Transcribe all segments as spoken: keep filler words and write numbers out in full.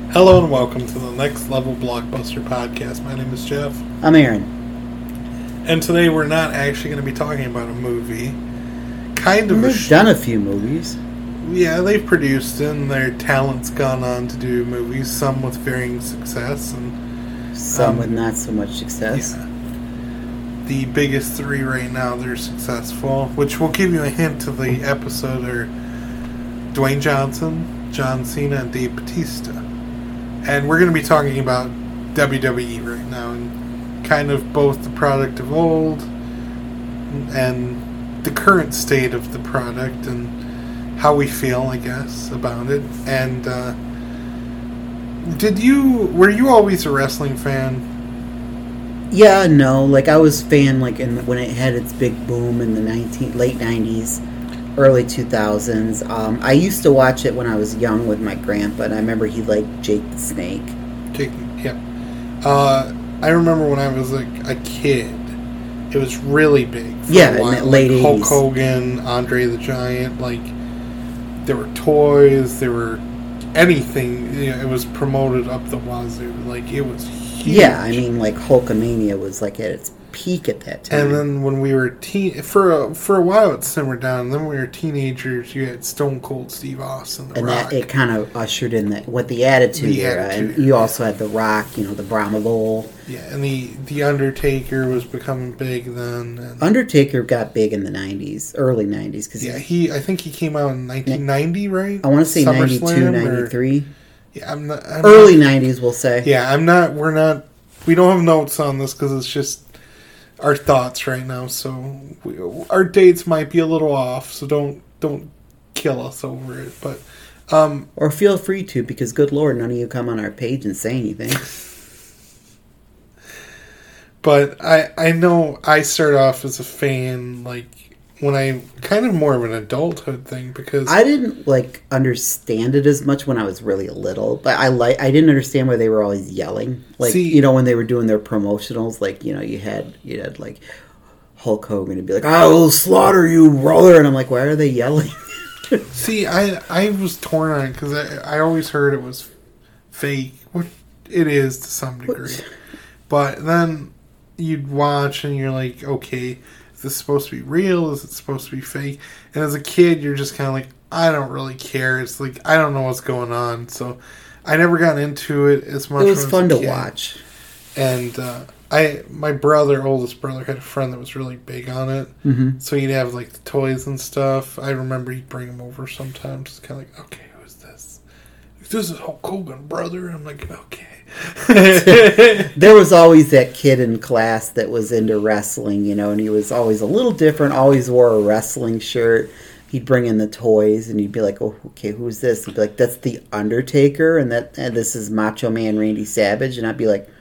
Hello and welcome to the Next Level Blockbuster Podcast. My name is Jeff. I'm Aaron. And today we're not actually going to be talking about a movie. Kind of They've a sh- done a few movies. Yeah, they've produced it and their talent's gone on to do movies, some with varying success and Some um, with not so much success. Yeah. The biggest three right now, they're successful, which will give you a hint to the episode, are Dwayne Johnson, John Cena, and Dave Bautista. And we're going to be talking about W W E right now, and kind of both the product of old and the current state of the product and how we feel, I guess, about it. And uh, did you, were you always a wrestling fan? Yeah, no, like I was fan like in when it had its big boom in the nineteen late nineties, early two thousands. Um, I used to watch it when I was young with my grandpa, and I remember he liked Jake the Snake. Jake, yeah. Uh, I remember when I was like a kid, it was really big. For Yeah, a while. in the late like Hulk eighties. Hogan, Andre the Giant, like there were toys, there were anything. You know, it was promoted up the wazoo. Like it was huge. Yeah, I mean, like Hulkamania was like at its peak at that time. And then when we were teen, for a, for a while it simmered down. And then when we were teenagers, you had Stone Cold Steve Austin, The and Rock. that it kind of ushered in that what the Attitude The Era, Attitude and you also had The Rock, you know, the Brahma Bull. Yeah, and the the Undertaker was becoming big then. And Undertaker got big in the nineties, early nineties, because yeah, he I think he came out in nineteen ninety, right? I want to say ninety-two, SummerSlam, or- ninety-three. Yeah, I'm not. I'm Early not, nineties, we'll say. Yeah, I'm not. We're not. We don't have notes on this because it's just our thoughts right now. So we, our dates might be a little off. So don't don't kill us over it. But um, Or feel free to, because good Lord, none of you come on our page and say anything. but I I know I started off as a fan like when I kind of more of an adulthood thing because I didn't like understand it as much when I was really little, but I like I didn't understand why they were always yelling. Like See- you know when they were doing their promotionals, like you know you had you had like Hulk Hogan to be like, "I will slaughter you, brother," and I'm like, why are they yelling? see I I was torn on it because I I always heard it was fake, which it is to some degree. But then you'd watch and you're like, okay, is this supposed to be real? Is it supposed to be fake? And as a kid, you're just kind of like, I don't really care. It's like, I don't know what's going on. So I never got into it as much. It was when I fun a to kid. watch. And uh, I, my brother, oldest brother, had a friend that was really big on it. Mm-hmm. So he'd have like the toys and stuff. I remember he'd bring them over sometimes. It's kind of like, okay, who's this? This is Hulk Hogan, brother. I'm like, okay. There was always that kid in class that was into wrestling, you know, and he was always a little different, always wore a wrestling shirt. He'd bring in the toys, and you'd be like, oh, okay, who's this? He'd be like, that's The Undertaker, and that and this is Macho Man Randy Savage, and I'd be like,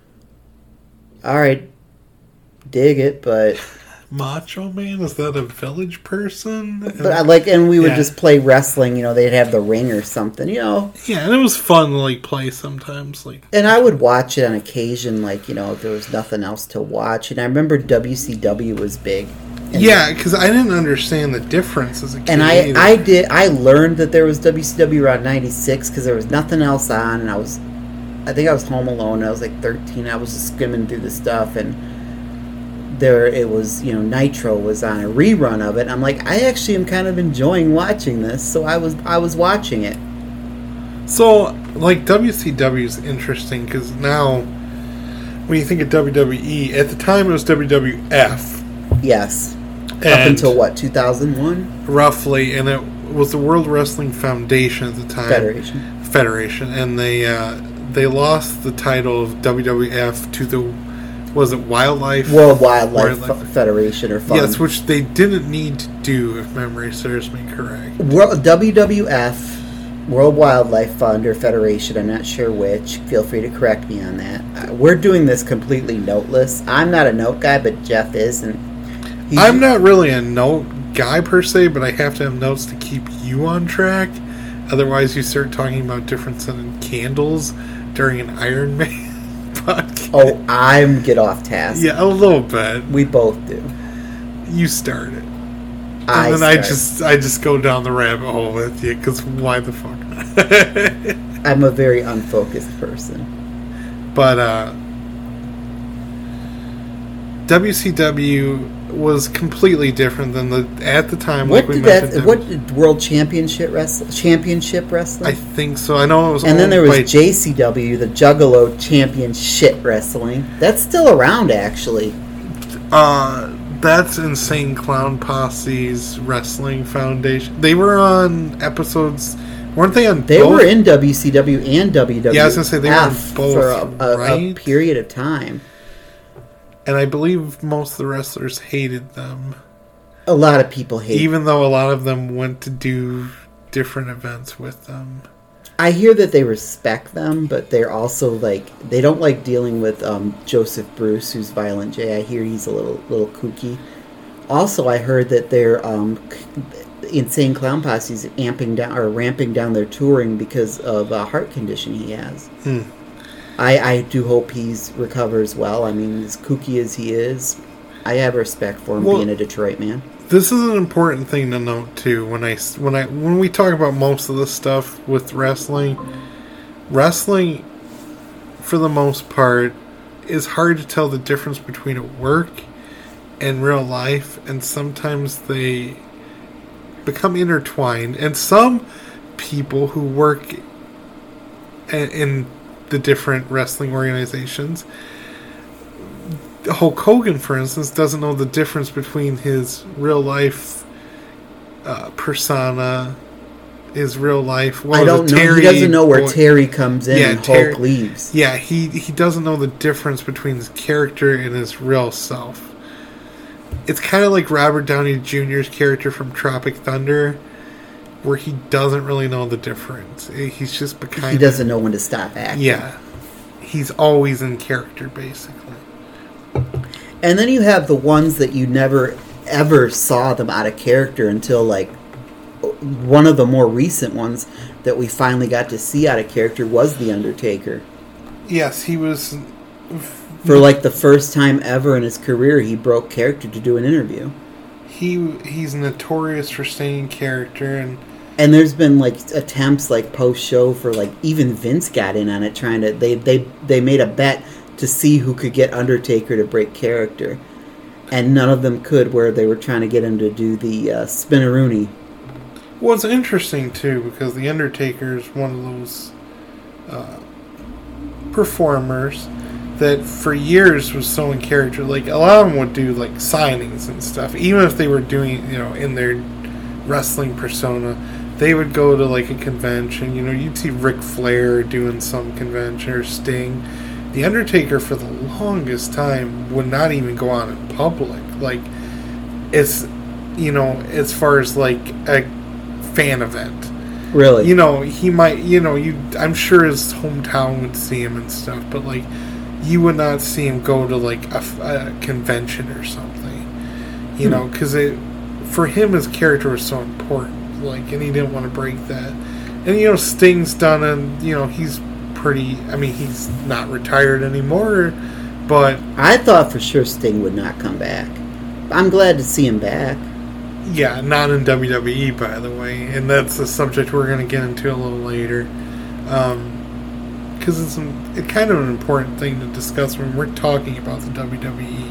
all right, dig it, but... Macho Man? Is that a village person? But I like, and we would Yeah. just play wrestling, you know, they'd have the ring or something, you know. Yeah, and it was fun to like play sometimes. Like, And I would watch it on occasion, like, you know, if there was nothing else to watch. And I remember W C W was big. And yeah, because I didn't understand the difference as a kid. And I, either. I did. I learned that there was W C W around ninety-six because there was nothing else on, and I was, I think I was home alone. And I was like thirteen. I was just skimming through the stuff, and there it was. You know, Nitro was on a rerun of it. And I'm like, I actually am kind of enjoying watching this, so I was, I was watching it. So, like, W C W is interesting because now, when you think of W W E, at the time it was W W F. Yes, And up until what, two thousand one? roughly, and it was the World Wrestling Foundation at the time. Federation. Federation, and they uh, they lost the title of W W F to the, was it Wildlife? World Wildlife, Wildlife- F- Federation or Fund. Yes, which they didn't need to do, if memory serves me correct. World, W W F, World Wildlife Fund or Federation, I'm not sure which. Feel free to correct me on that. Uh, we're doing this completely noteless. I'm not a note guy, but Jeff is, and he's, I'm not really a note guy per se, but I have to have notes to keep you on track. Otherwise, you start talking about difference in candles during an Iron Man podcast. Oh, I'm get off task. Yeah, a little bit. We both do. You start it. And I then I start. just I just go down the rabbit hole with you, because why the fuck not? I'm a very unfocused person. But uh, W C W was completely different than the at the time. What like we did mentioned, that? What did World Championship Wrestling? Championship Wrestling. I think so. I know it was. And then there was by, J C W, the Juggalo Championship Wrestling. That's still around, actually. Uh, that's Insane Clown Posse's Wrestling Foundation. They were on episodes. Weren't they on? They both? were in W C W and W W F. Yeah, I was gonna say they were on both for a, a, right? a period of time. And I believe most of the wrestlers hated them. A lot of people hate Even though a lot of them went to do different events with them. I hear that they respect them, but they're also like they don't like dealing with um, Joseph Bruce, who's Violent J. I hear he's a little little kooky. Also, I heard that they're um, Insane Clown Posse's amping down or ramping down their touring because of a heart condition he has. Hmm. I, I do hope he's recovers well. I mean, as kooky as he is, I have respect for him well, being a Detroit man. This is an important thing to note too. When I when I when we talk about most of this stuff with wrestling, wrestling, for the most part, is hard to tell the difference between a work and real life, and sometimes they become intertwined. And some people who work in the different wrestling organizations, Hulk Hogan, for instance, doesn't know the difference between his real life uh, persona, his real life. I don't know. Terry, he doesn't know where boy, Terry comes in yeah, and Terry, Hulk leaves. Yeah, he he doesn't know the difference between his character and his real self. It's kind of like Robert Downey Junior's character from Tropic Thunder, where he doesn't really know the difference. He's just become... He doesn't know when to stop acting. Yeah. He's always in character, basically. And then you have the ones that you never, ever saw them out of character until, like, one of the more recent ones that we finally got to see out of character was The Undertaker. Yes, he was... For, like, the first time ever in his career, he broke character to do an interview. He He's notorious for staying in character, and... And there's been, like, attempts, like, post-show for, like, even Vince got in on it, trying to... They, they, they made a bet to see who could get Undertaker to break character. And none of them could, where they were trying to get him to do the uh, Spinneroonie. Well, it's interesting, too, because The Undertaker is one of those uh, performers that for years was so in character. Like, a lot of them would do, like, signings and stuff. Even if they were doing, you know, in their wrestling persona, they would go to, like, a convention. You know, you'd see Ric Flair doing some convention, or Sting. The Undertaker, for the longest time, would not even go out in public. Like, it's, you know, as far as, like, a fan event. Really? You know, he might, you know, you. I'm sure his hometown would see him and stuff, but, like, you would not see him go to, like, a, a convention or something. You hmm. know, because it, for him, his character was so important. Like, and he didn't want to break that. And, you know, Sting's done, and, you know, he's pretty, I mean, he's not retired anymore, but... I thought for sure Sting would not come back. I'm glad to see him back. Yeah, not in W W E, by the way, and that's a subject we're going to get into a little later. Um, because it's, an, it's kind of an important thing to discuss when we're talking about the W W E.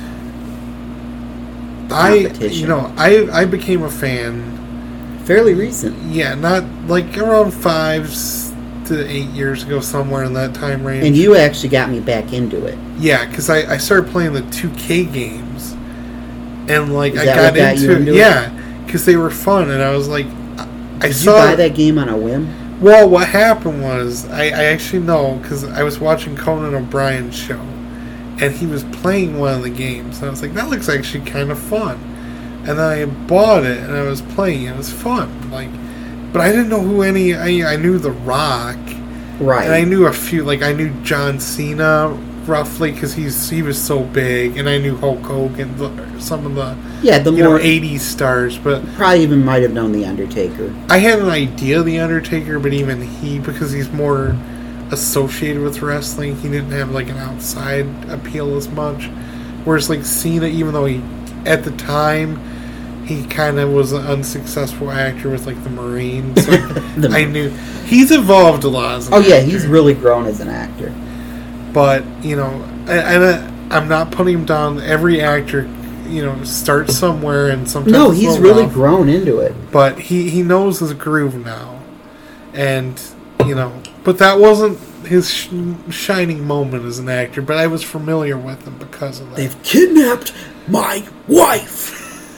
I, you know, I, I became a fan... Fairly recent. Yeah, not, like, around five... to eight years ago, somewhere in that time range. And you actually got me back into it. Yeah, because I, I started playing the two K games, and like Is I that got what got into, you into it. Yeah, because they were fun, and I was like, I Did saw. you buy that game on a whim? Well, what happened was I, I actually know because I was watching Conan O'Brien's show, and he was playing one of the games, and I was like, that looks actually kind of fun, and then I bought it and I was playing it. It was fun, like. But I didn't know who any... I, I knew The Rock. Right. And I knew a few... Like, I knew John Cena, roughly, because he's he was so big. And I knew Hulk Hogan, the, some of the... Yeah, the you more... know, eighties stars, but... Probably even might have known The Undertaker. I had an idea of The Undertaker, but even he, because he's more associated with wrestling, he didn't have, like, an outside appeal as much. Whereas, like, Cena, even though he... At the time... he kind of was an unsuccessful actor with like the Marines. So The- I knew he's evolved a lot. As an Oh yeah, actor. he's really grown as an actor. But you know, and I, I'm not putting him down. Every actor, you know, starts somewhere, and sometimes No, it's he's low really off. grown into it. But he he knows his groove now, and you know, but that wasn't his sh- shining moment as an actor. But I was familiar with him because of that. They've kidnapped my wife.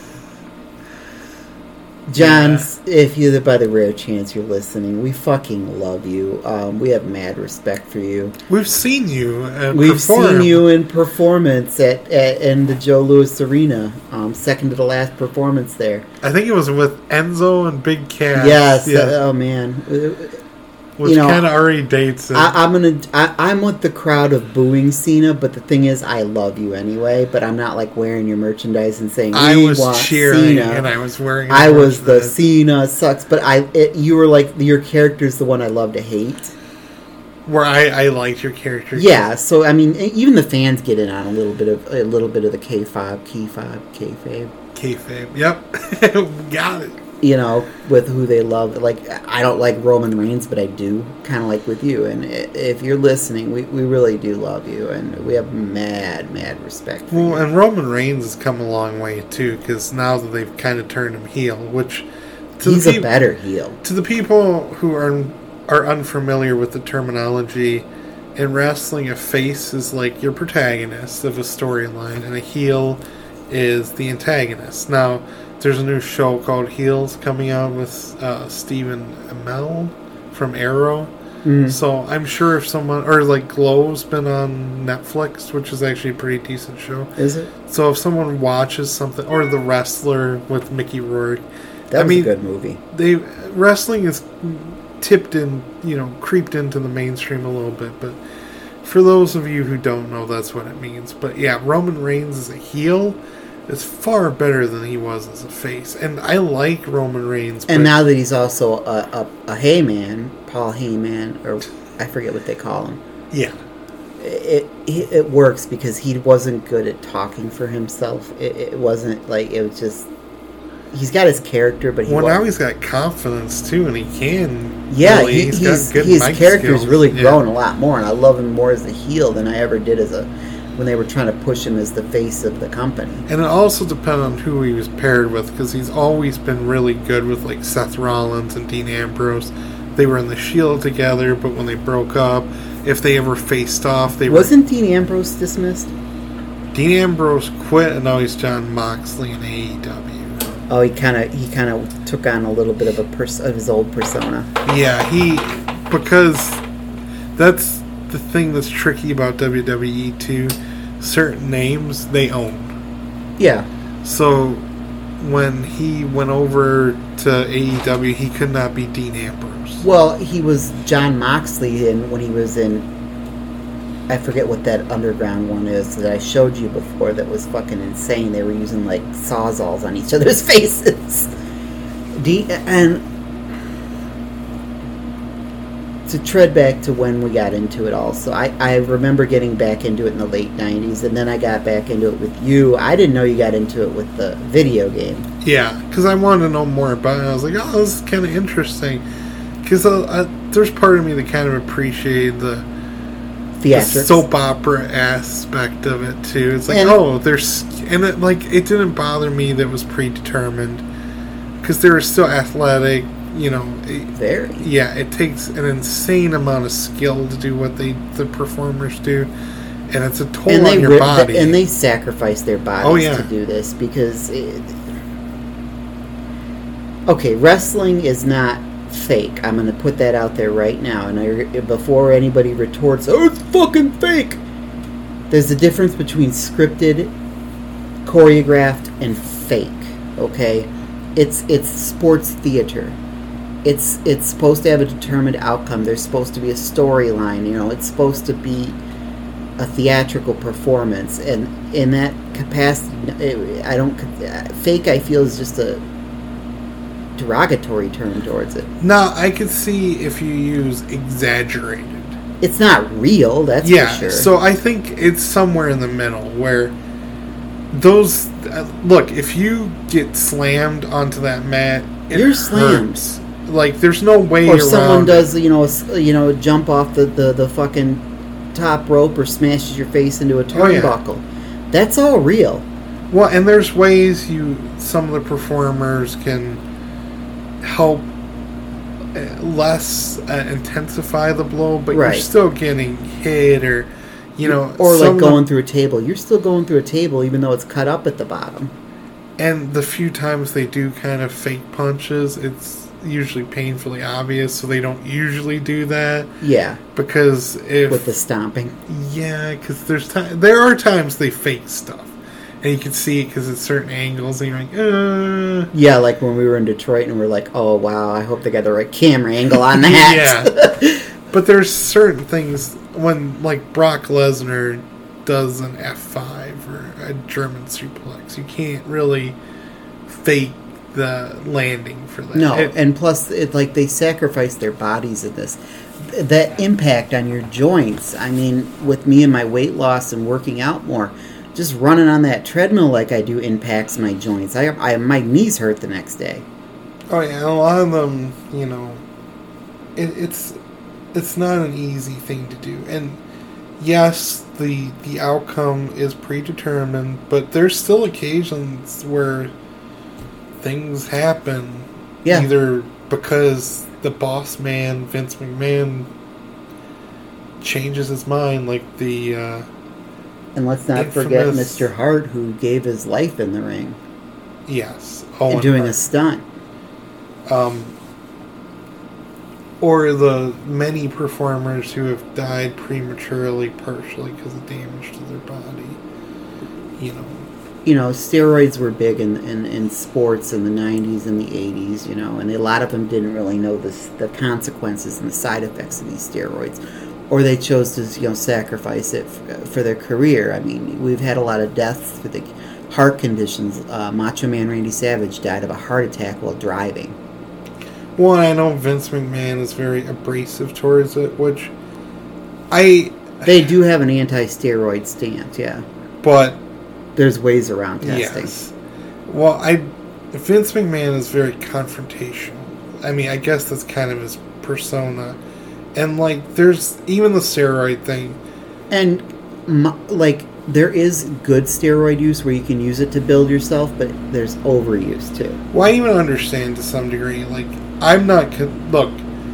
John, if you, by the rare chance you're listening, we fucking love you. Um, we have mad respect for you. We've seen you. Uh, We've perform. seen you in performance at, at in the Joe Louis Arena, um, second to the last performance there. I think it was with Enzo and Big Cat. Yes. yeah, uh, oh man. which you know, kind of already dates it. I, I'm gonna. I, I'm with the crowd of booing Cena, but the thing is, I love you anyway. But I'm not like wearing your merchandise and saying I we was want cheering Cena. and I was wearing. I was the merchandise. Cena sucks, but I. It, you were like your character's the one I love to hate. where I, I liked your character. Yeah, so I mean, even the fans get in on a little bit of a little bit of the K five, K five, kayfabe. Kayfabe. Yep, got it. You know, with who they love. Like, I don't like Roman Reigns, but I do, kind of like with you. And if you're listening, we, we really do love you, and we have mad, mad respect for Well, you. and Roman Reigns has come a long way too, because now that they've kind of turned him heel, which to He's the a peop- better heel. to the people who are are unfamiliar with the terminology in wrestling, a face is like your protagonist of a storyline, and a heel is the antagonist. Now, there's a new show called Heels coming out with uh, Stephen Amell from Arrow. Mm. So I'm sure if someone, or like Glow's been on Netflix, which is actually a pretty decent show. Is it? So if someone watches something, or The Wrestler with Mickey Rourke, That I was mean, a good movie. they wrestling is tipped in, you know, creeped into the mainstream a little bit. But for those of you who don't know, that's what it means. But yeah, Roman Reigns as a heel is far better than he was as a face, and I like Roman Reigns. And but now that he's also a, a, a Heyman, Paul Heyman, or I forget what they call him. yeah, It, it it works because he wasn't good at talking for himself. It, it wasn't like it was just. He's got his character, but he well, wasn't. now he's got confidence too, and he can. Yeah, really, he, he's he's, got good his mic character's skills. really Yeah. grown a lot more, and I love him more as a heel than I ever did as a when they were trying to push him as the face of the company. And it also depends on who he was paired with, because he's always been really good with like Seth Rollins and Dean Ambrose. They were in the Shield together, but when they broke up, if they ever faced off, they Wasn't Dean Ambrose dismissed? were. Dean Ambrose quit, and now he's John Moxley in A E W. Oh, he kind of he kind of took on a little bit of a pers- of his old persona. Yeah, he because that's the thing that's tricky about W W E too. Certain names they own. Yeah, So when he went over to A E W, he could not be Dean Ambrose. well, he was John Moxley, and when he was in, I forget what that underground one is that I showed you before. That was fucking insane. They were using like sawzalls on each other's faces. D and to tread back to when we got into it. Also, I I remember getting back into it in the late nineties, and then I got back into it with you. I didn't know you got into it with the video game. Yeah, because I wanted to know more about it. I was like, oh, this is kind of interesting. Because uh, uh, there's part of me that kind of appreciated the, the Theatrics. soap opera aspect of it too. It's like, And- oh, there's and it like it didn't bother me that it was predetermined because they were still athletic. You know, it- Very. yeah, it takes an insane amount of skill to do what they the performers do, and it's a toll and they on your ri- body. and they sacrifice their bodies Oh, yeah. to do this because it, okay, wrestling is not fake. I'm going to put that out there right now, and I, before anybody retorts, oh, it's fucking fake. There's a difference between scripted, choreographed, and fake. Okay, it's it's sports theater. It's it's supposed to have a determined outcome. There's supposed to be a storyline. You know, it's supposed to be a theatrical performance, and in that capacity, I don't fake. I feel is just a derogatory term towards it. Now, I could see if you use exaggerated. It's not real. That's Yeah, for sure. so I think it's somewhere in the middle where those uh, look, if you get slammed onto that mat, it You're hurts. slammed. Like there's no way or around someone does it. you know a, you know jump off the, the, the fucking top rope or smashes your face into a turnbuckle. Oh, yeah. That's all real. Well, and there's ways you some of the performers can help less uh, intensify the blow, but right. you're still getting hit, or you know, or like going the, through a table. You're still going through a table, even though it's cut up at the bottom. And the few times they do kind of fake punches, it's usually painfully obvious, so they don't usually do that. Yeah, because if with the stomping. Yeah, because there's time. There are times they fake stuff. And you can see it because at certain angles, and you're like, uh. Yeah, like when we were in Detroit, and we're like, oh, wow, I hope they got the right camera angle on that. Yeah. But there's certain things, when, like, Brock Lesnar does an F five or a German suplex, you can't really fake the landing for that. No, it, and plus, it, like, they sacrifice their bodies in this. That impact on your joints, I mean, with me and my weight loss and working out more, just running on that treadmill like I do impacts my joints. I, I my knees hurt the next day. Oh yeah, a lot of them, you know, it, it's it's not an easy thing to do. And yes, the the outcome is predetermined, but there's still occasions where things happen. Yeah. Either because the boss man, Vince McMahon, changes his mind, like the. Uh, And let's not Infamous. forget Mister Hart, who gave his life in the ring. Yes. Owen and doing Hart. a stunt. Um, or the many performers who have died prematurely, partially because of damage to their body. You know. You know, steroids were big in, in, in sports in the nineties and the eighties, you know, and a lot of them didn't really know this, the consequences and the side effects of these steroids. Or they chose to, you know, sacrifice it f- for their career. I mean, we've had a lot of deaths with the heart conditions. Uh, Macho Man Randy Savage died of a heart attack while driving. Well, I know Vince McMahon is very abrasive towards it, which I... They do have an anti-steroid stance, yeah. But... There's ways around testing. Yes. Well, I... Vince McMahon is very confrontational. I mean, I guess that's kind of his persona. And, like, there's even the steroid thing. And, like, there is good steroid use where you can use it to build yourself, but there's overuse, too. Well, I even understand to some degree. Like, I'm not... Look,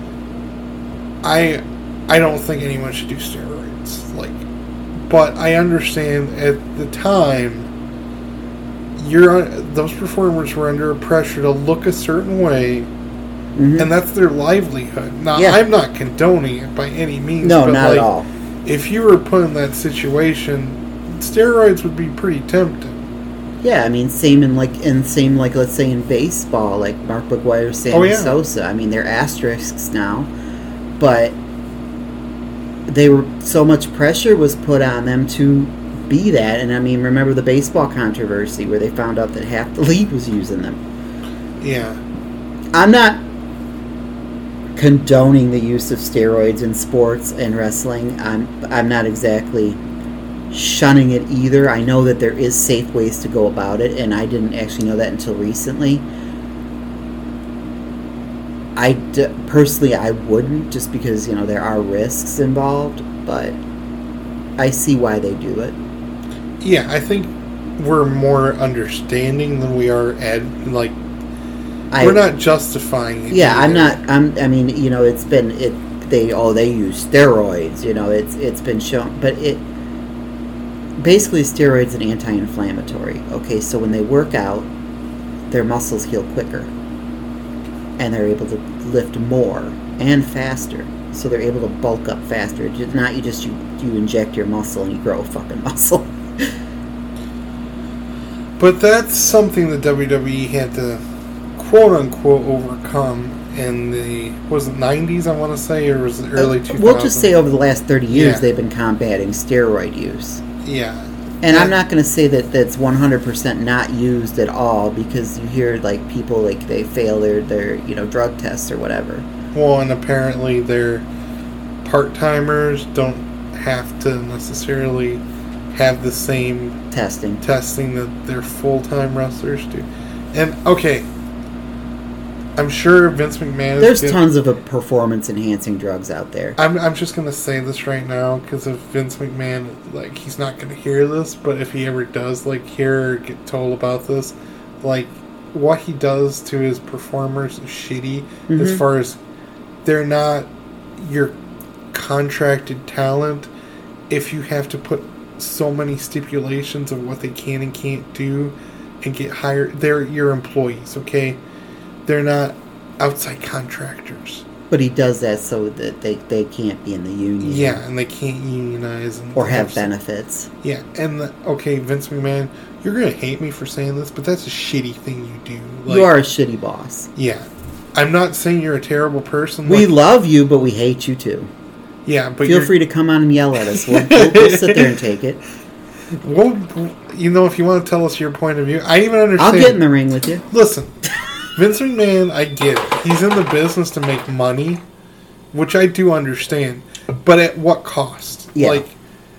I I don't think anyone should do steroids. Like, but I understand at the time, you're those performers were under pressure to look a certain way. Mm-hmm. And that's their livelihood. Now, yeah. I'm not condoning it by any means. No, but not like, at all. If you were put in that situation, steroids would be pretty tempting. Yeah, I mean, same in like, in same like, let's say in baseball, like Mark McGwire, Sammy oh, yeah. Sosa. I mean, they're asterisks now, but they were so much pressure was put on them to be that. And I mean, remember the baseball controversy where they found out that half the league was using them. Yeah, I'm not condoning the use of steroids in sports and wrestling. I'm I'm not exactly shunning it either. I know that there is safe ways to go about it, and I didn't actually know that until recently. I d- personally I wouldn't, just because, you know, there are risks involved, but I see why they do it. Yeah, I think we're more understanding than we are at like. I, We're not justifying it. Yeah, either. I'm not. I'm. I mean, you know, it's been it. They oh, they use steroids. You know, it's it's been shown, but it basically steroids an anti-inflammatory. Okay, so when they work out, their muscles heal quicker, and they're able to lift more and faster. So they're able to bulk up faster. Not you just you you inject your muscle and you grow a fucking muscle. But that's something the W W E had to, quote-unquote, overcome in the, was it nineties, I want to say, or was it early two thousands? We'll just say over the last thirty years, yeah. they've been combating steroid use. Yeah. And yeah. I'm not going to say that that's one hundred percent not used at all, because you hear, like, people, like, they fail their, their, you know, drug tests or whatever. Well, and apparently their part-timers don't have to necessarily have the same testing testing that their full-time wrestlers do. And, okay, I'm sure Vince McMahon... There's is tons of performance-enhancing drugs out there. I'm, I'm just going to say this right now, because if Vince McMahon, like, he's not going to hear this, but if he ever does, like, hear or get told about this, like, what he does to his performers is shitty, mm-hmm. as far as they're not your contracted talent. If you have to put so many stipulations of what they can and can't do and get hired, they're your employees, okay? They're not outside contractors. But he does that so that they, they can't be in the union. Yeah, and they can't unionize. And or have benefits. Yeah, and, the, okay, Vince McMahon, you're going to hate me for saying this, but that's a shitty thing you do. Like, you are a shitty boss. Yeah. I'm not saying you're a terrible person. We like, love you, but we hate you too. Yeah, but Feel free to come on and yell at us. We'll, we'll, we'll sit there and take it. Well, you know, if you want to tell us your point of view, I even understand. I'll get in the ring with you. Listen. Vince McMahon, I get it. He's in the business to make money, which I do understand. But at what cost? Yeah. Like,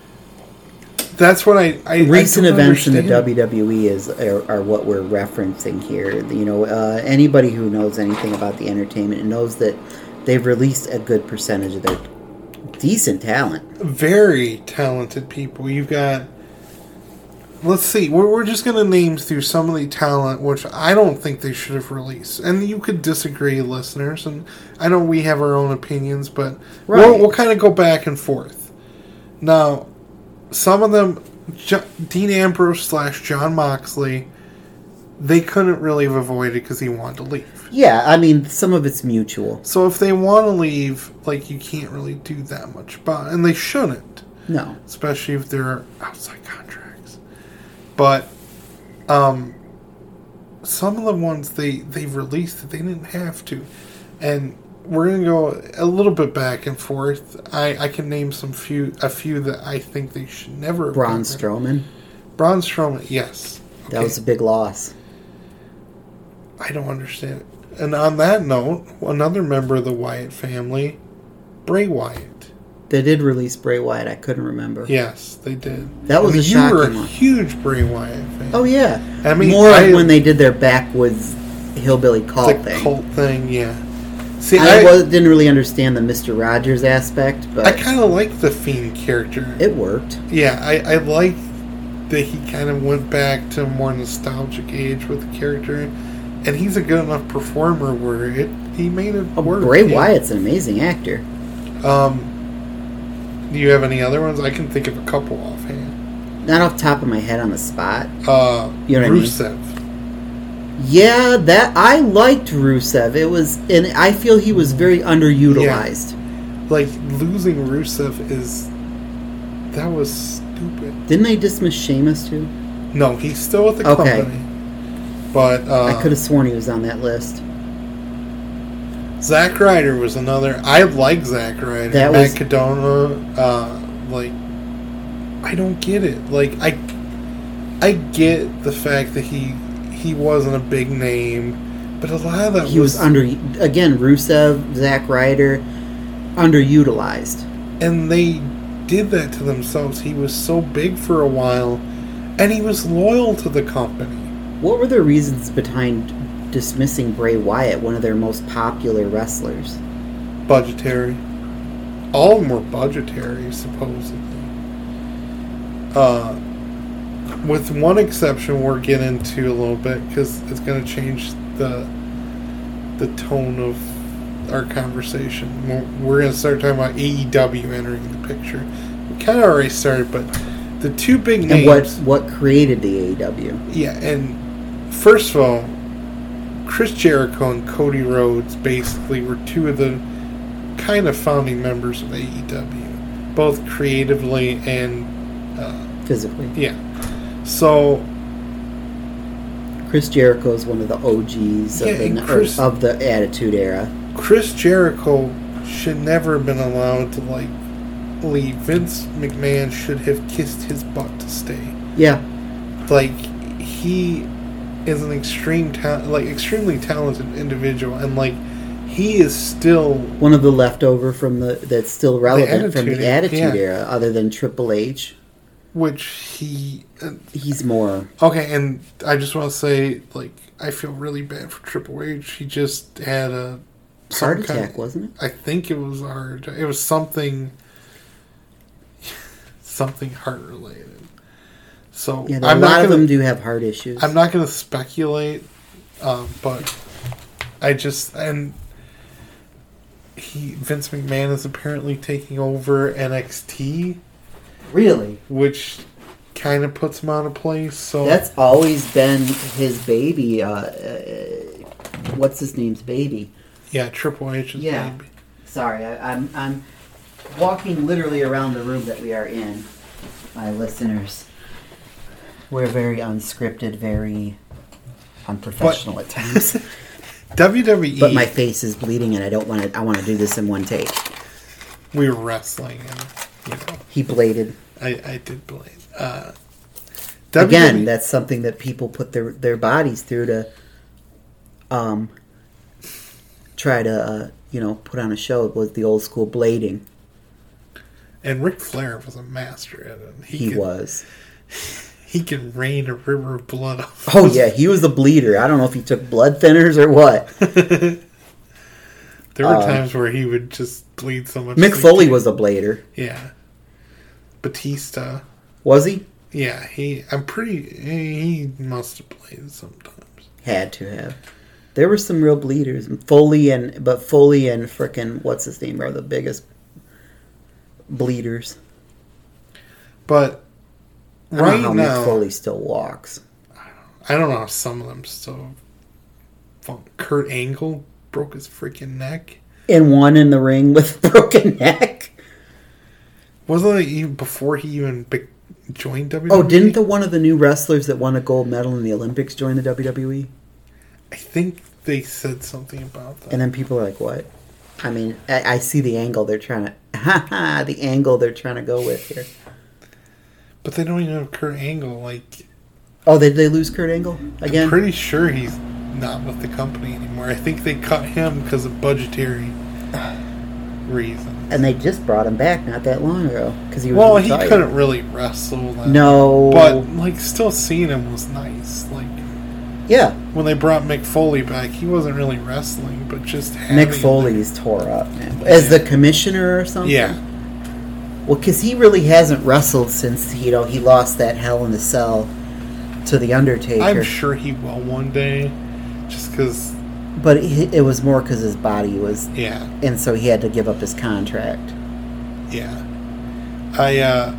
that's what I... I Recent I events understand. in the W W E is are, are what we're referencing here. You know, uh, anybody who knows anything about the entertainment knows that they've released a good percentage of their decent talent. Very talented people. You've got... Let's see. We're, we're just going to name through some of the talent, which I don't think they should have released. And you could disagree, listeners. And I know we have our own opinions, but right. we'll, we'll kind of go back and forth. Now, some of them, jo- Dean Ambrose slash Jon Moxley, they couldn't really have avoided because he wanted to leave. Yeah, I mean, some of it's mutual. So if they want to leave, like, you can't really do that much about it. And they shouldn't. No. Especially if they're outside contracts. But um, some of the ones they, they've released that they didn't have to. And we're going to go a little bit back and forth. I, I can name some few a few that I think they should never have. Braun Strowman. Braun Strowman, yes. Okay. That was a big loss. I don't understand it. And on that note, another member of the Wyatt family, Bray Wyatt. They did release Bray Wyatt. I couldn't remember. Yes, they did. That was I mean, a shocking You were a one. huge Bray Wyatt fan. Oh, yeah. I mean, More I, when they did their backwoods hillbilly cult the thing. cult thing, yeah. See, I, I was, didn't really understand the Mister Rogers aspect, but I kind of like the Fiend character. It worked. Yeah, I, I like that he kind of went back to a more nostalgic age with the character, and he's a good enough performer where it he made it oh, work. Bray yeah. Wyatt's an amazing actor. Um. Do you have any other ones? I can think of a couple offhand. Not off the top of my head on the spot. Uh, you know what Rusev. I mean? Yeah, that I liked Rusev. It was, and I feel he was very underutilized. Yeah. Like losing Rusev is that was stupid. Didn't they dismiss Sheamus too? No, he's still with the okay. company. But uh, I could have sworn he was on that list. Zack Ryder was another. I like Zack Ryder. That Matt was Cadona. Uh, like, I don't get it. Like, I, I get the fact that he he wasn't a big name, but a lot of that he was, was under. Again, Rusev, Zack Ryder, underutilized, and they did that to themselves. He was so big for a while, and he was loyal to the company. What were the reasons behind dismissing Bray Wyatt, one of their most popular wrestlers? Budgetary. All of them were budgetary, supposedly. Uh, with one exception we'll get into a little bit, because it's going to change the the tone of our conversation. We're, we're going to start talking about A E W entering the picture. We kind of already started, but the two big names... And what, what created the A E W? Yeah, and first of all, Chris Jericho and Cody Rhodes basically were two of the kind of founding members of A E W, both creatively and uh, physically. Yeah. So Chris Jericho is one of the O Gs yeah, of, the, Chris, of the Attitude Era. Chris Jericho should never have been allowed to like leave. Vince McMahon should have kissed his butt to stay. Yeah. Like he is an extreme ta- like extremely talented individual, and like he is still one of the leftover from the that's still relevant from the Attitude yeah. Era, other than Triple H. which he uh, He's more okay. And I just want to say, like, I feel really bad for Triple H. He just had a heart kind attack, of, wasn't it? I think it was a heart attack. It was something, something heart related. So Yeah, I'm a not lot gonna, of them do have heart issues. I'm not going to speculate, um, but I just and he Vince McMahon is apparently taking over N X T, Really? which kind of puts him out of place. So That's always been his baby. Uh, uh, what's his name's baby? yeah, Triple H's Yeah. baby. Sorry, I, I'm I'm walking literally around the room that we are in. My listeners, we're very unscripted, very unprofessional at times. W W E. But my face is bleeding, and I don't want to. I want to do this in one take. We were wrestling, and you know, He bladed. I I did blade. Uh, Again, W W E that's something that people put their their bodies through to, um, try to uh, you know put on a show. It was the old school blading. and Ric Flair was a master at it. He could, was. He could rain a river of blood off. Oh yeah, he was a bleeder. I don't know if he took blood thinners or what. There were Um, times where he would just bleed so much. Mick like- Foley was a blader. Yeah. Batista. Was he? Yeah, he. I'm pretty. He must have played sometimes. Had to have. There were some real bleeders. Foley and but Foley and frickin' what's his name are the biggest bleeders. But I don't right know how now, Mick Foley still walks. I don't know how some of them still. Kurt Angle broke his freaking neck. And one in the ring with a broken neck. Wasn't it even before he even be- joined W W E? Oh, didn't the one of the new wrestlers that won a gold medal in the Olympics join the W W E? I think they said something about that. And then people are like, "What?" I mean, I, I see the angle they're trying to. Haha, the angle they're trying to go with here. But they don't even have Kurt Angle. Like, Oh, did they lose Kurt Angle again? I'm pretty sure he's not with the company anymore. I think they cut him because of budgetary reasons. And they just brought him back not that long ago because he was Well, retired. he couldn't really wrestle. Then. No, But, like, still seeing him was nice. Like, yeah, when they brought Mick Foley back, he wasn't really wrestling, but just having Mick him Foley's tore up, man. As Yeah. the commissioner or something. there. Yeah. Well, because he really hasn't wrestled since you know he lost that Hell in the Cell to the Undertaker. I'm sure he will one day. Just because, But it, it was more because his body was, yeah. and so he had to give up his contract. Yeah. I, uh...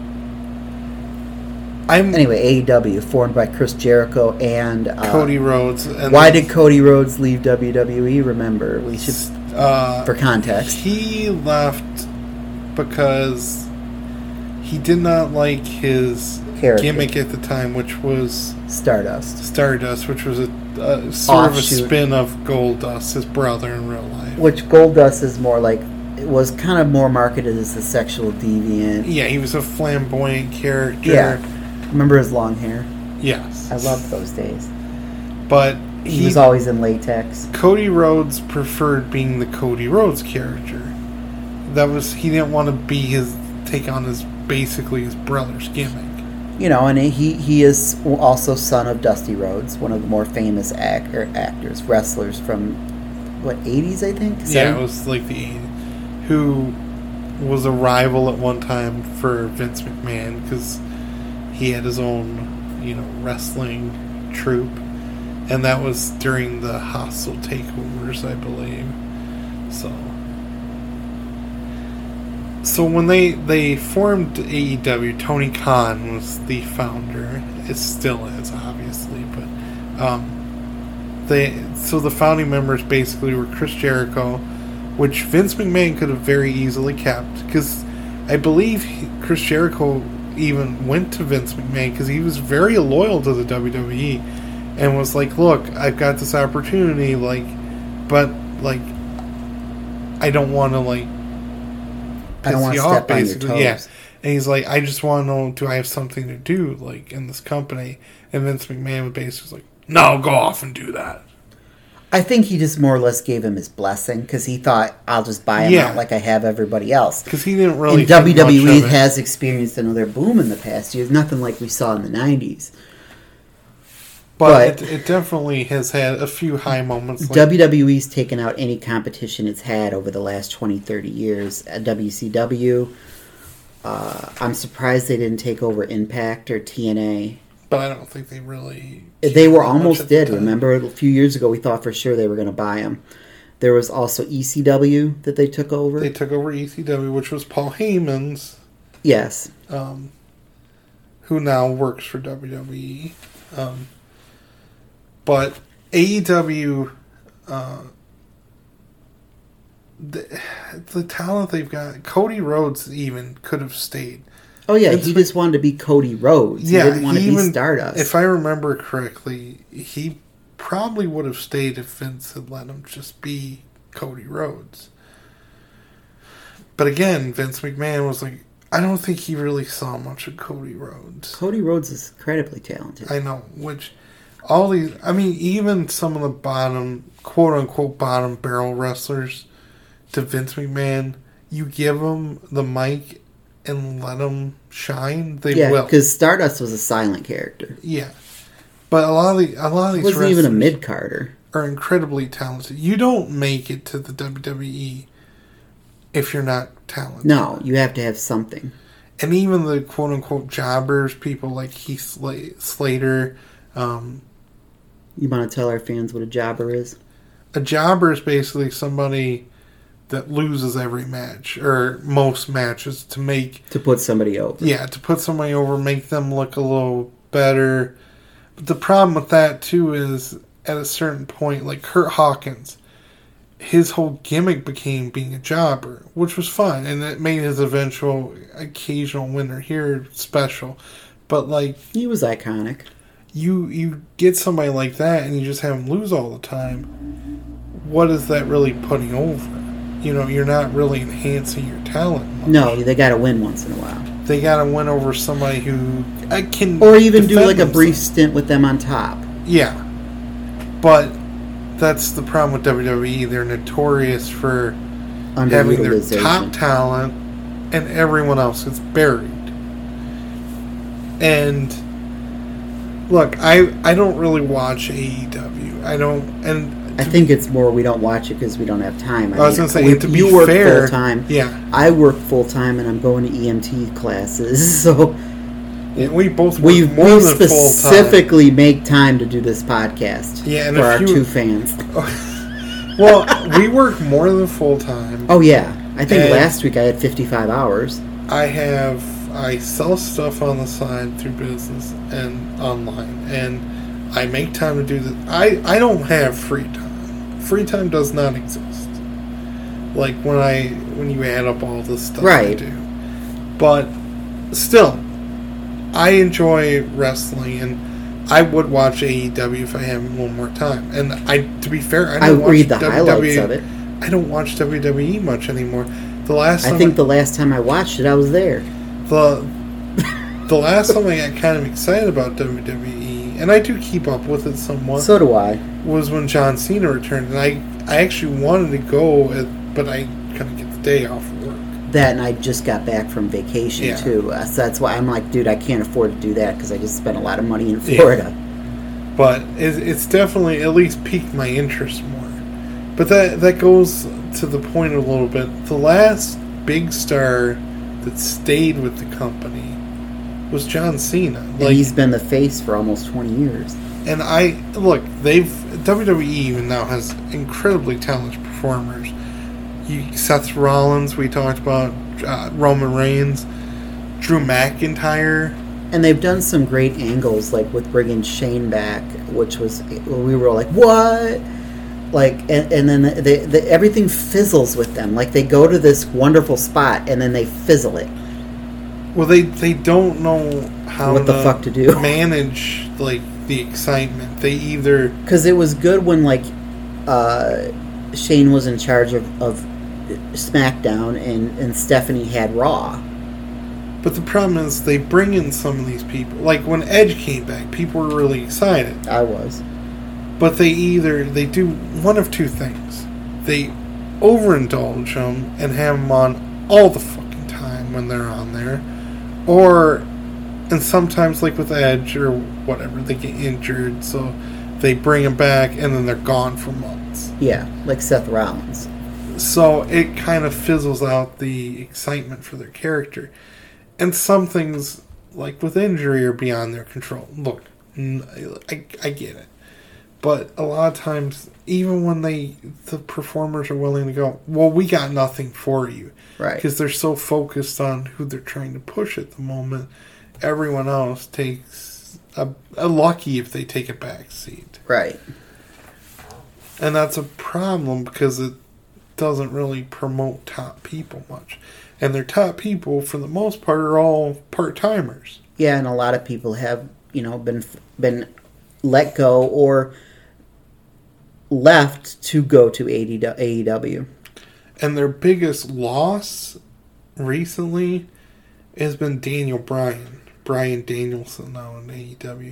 I'm... Anyway, A E W formed by Chris Jericho and uh, Cody Rhodes. And Why then, did Cody Rhodes leave W W E? Remember, we should uh, for context. He left because he did not like his Character. gimmick at the time, which was Stardust, Stardust, which was a, a sort of a Offshoot. spin of Goldust, his brother in real life. which Goldust is more like it was kind of more marketed as a sexual deviant. Yeah, he was a flamboyant character. Yeah. Remember his long hair? Yes. I loved those days. But He, he, was always in latex. Cody Rhodes preferred being the Cody Rhodes character. That was he didn't want to be his take on his basically his brother's gimmick. You know, and he he is also son of Dusty Rhodes, one of the more famous act, or actors, wrestlers from what eighties, I think. Yeah, Seven- it was like the eighties. Who was a rival at one time for Vince McMahon because he had his own, you know, wrestling troupe, and that was during the hostile takeovers, I believe. So, so when they they formed A E W, Tony Khan was the founder. It still is, obviously, but um, they so the founding members basically were Chris Jericho, which Vince McMahon could have very easily kept, because I believe he, Chris Jericho even went to Vince McMahon because he was very loyal to the W W E and was like, look, I've got this opportunity, like, but, like, I don't want to, like, I don't piss want you to off, step on your basically. toes. Yeah. And he's like, I just want to know, do I have something to do, like, in this company? And Vince McMahon was basically like, no, go off and do that. I think he just more or less gave him his blessing because he thought, I'll just buy him Yeah. out like I have everybody else. Because he didn't really. And think W W E much of it. has experienced another boom in the past years, nothing like we saw in the nineties. But, But- it, it definitely has had a few high moments. Like, W W E's taken out any competition it's had over the last twenty, thirty years. At W C W, uh, I'm surprised they didn't take over Impact or T N A. but I don't think they really. They were cared much almost at the dead. time. Remember, a few years ago, we thought for sure they were going to buy them. There was also E C W that they took over. They took over E C W, which was Paul Heyman's, yes. um, who now works for W W E. Um, but A E W, uh, the, the talent they've got, Cody Rhodes even could have stayed. Oh, yeah, Vince he Mc- just wanted to be Cody Rhodes. Yeah, he didn't want he to be even- Stardust. If I remember correctly, he probably would have stayed if Vince had let him just be Cody Rhodes. But again, Vince McMahon was like, I don't think he really saw much of Cody Rhodes. Cody Rhodes is incredibly talented. I know, which all these, I mean, even some of the bottom, quote unquote, bottom barrel wrestlers to Vince McMahon, you give them the mic and let them shine, they yeah, will. because Stardust was a silent character. Yeah. But a lot of the, a lot of He these wasn't even a wrestlers mid-carder. are incredibly talented. You don't make it to the W W E if you're not talented. No, you have to have something. And even the quote unquote jobbers, people like Heath Sla- Slater, um, You want to tell our fans what a jobber is? a jobber is basically somebody that loses every match or most matches to make, To put somebody over. yeah, to put somebody over, make them look a little better. But the problem with that too is at a certain point, like Kurt Hawkins, his whole gimmick became being a jobber, which was fun, and it made his eventual occasional winner here special. But like He was iconic. you, you get somebody like that, and you just have him lose all the time. What is that really putting over? You know, you're not really enhancing your talent much. No, they got to win once in a while. They got to win over somebody who I can, Or even do defend like a themselves. brief stint with them on top. Yeah, but that's the problem with W W E. They're notorious for having their Underutilization. top talent and everyone else is buried. And look, I I don't really watch A E W. I don't, and I think it's more we don't watch it because we don't have time. I, I was mean, gonna say, we- and to be you work fair, full time. yeah, I work full time, and I'm going to E M T classes. So yeah, we both work we more we than full time. specifically make time to do this podcast. Yeah, and for if our you- two fans. Well, we work more than full time. Oh yeah, I think And- last week I had fifty-five hours. I have I sell stuff on the side through business and online, and I make time to do this. I I don't have free time. Free time does not exist. Like when I when you add up all the stuff I Right. do, but still, I enjoy wrestling, and I would watch A E W if I had a little more time. And I, to be fair, I I don't watch read the W W E. highlights of it. I don't watch W W E much anymore. The last I time think the last time I watched it, I was there. the the last time I got kind of excited about W W E, and I do keep up with it somewhat, So do I. was when John Cena returned, and I I actually wanted to go, at, but I couldn't get the day off of work. That, and I just got back from vacation Yeah. too. Uh, so that's why I'm like, dude, I can't afford to do that because I just spent a lot of money in Yeah. Florida. But it, it's definitely at least piqued my interest more. But that that goes to the point a little bit. The last big star that stayed with the company was John Cena. And Like, he's been the face for almost twenty years. and I look, they've W W E even now has incredibly talented performers. You, Seth Rollins, we talked about uh, Roman Reigns, Drew McIntyre. And they've done some great angles, like with bringing Shane back, which was we were like, what? Like, and, and then they, they, everything fizzles with them. Like they go to this wonderful spot and then they fizzle it. Well, they they don't know how What the fuck to do. manage like the excitement. They either Because it was good when like uh, Shane was in charge of, of SmackDown and, and Stephanie had Raw. But the problem is they bring in some of these people. Like when Edge came back, people were really excited. I was. But they either, they do one of two things. They overindulge them and have them on all the fucking time when they're on there. Or, and sometimes like with Edge or whatever, they get injured, so they bring them back and then they're gone for months. Yeah, like Seth Rollins. So it kind of fizzles out the excitement for their character. And some things, like with injury, are beyond their control. Look, I, I get it. But a lot of times, even when they the performers are willing to go, well, we got nothing for you. Right. Because they're so focused on who they're trying to push at the moment. Everyone else takes a, a lucky if they take a back seat. Right. And that's a problem because it doesn't really promote top people much. And their top people, for the most part, are all part-timers. Yeah, and a lot of people have, you know, been been let go or left to go to A E W. And their biggest loss recently has been Daniel Bryan. Bryan Danielson now in A E W.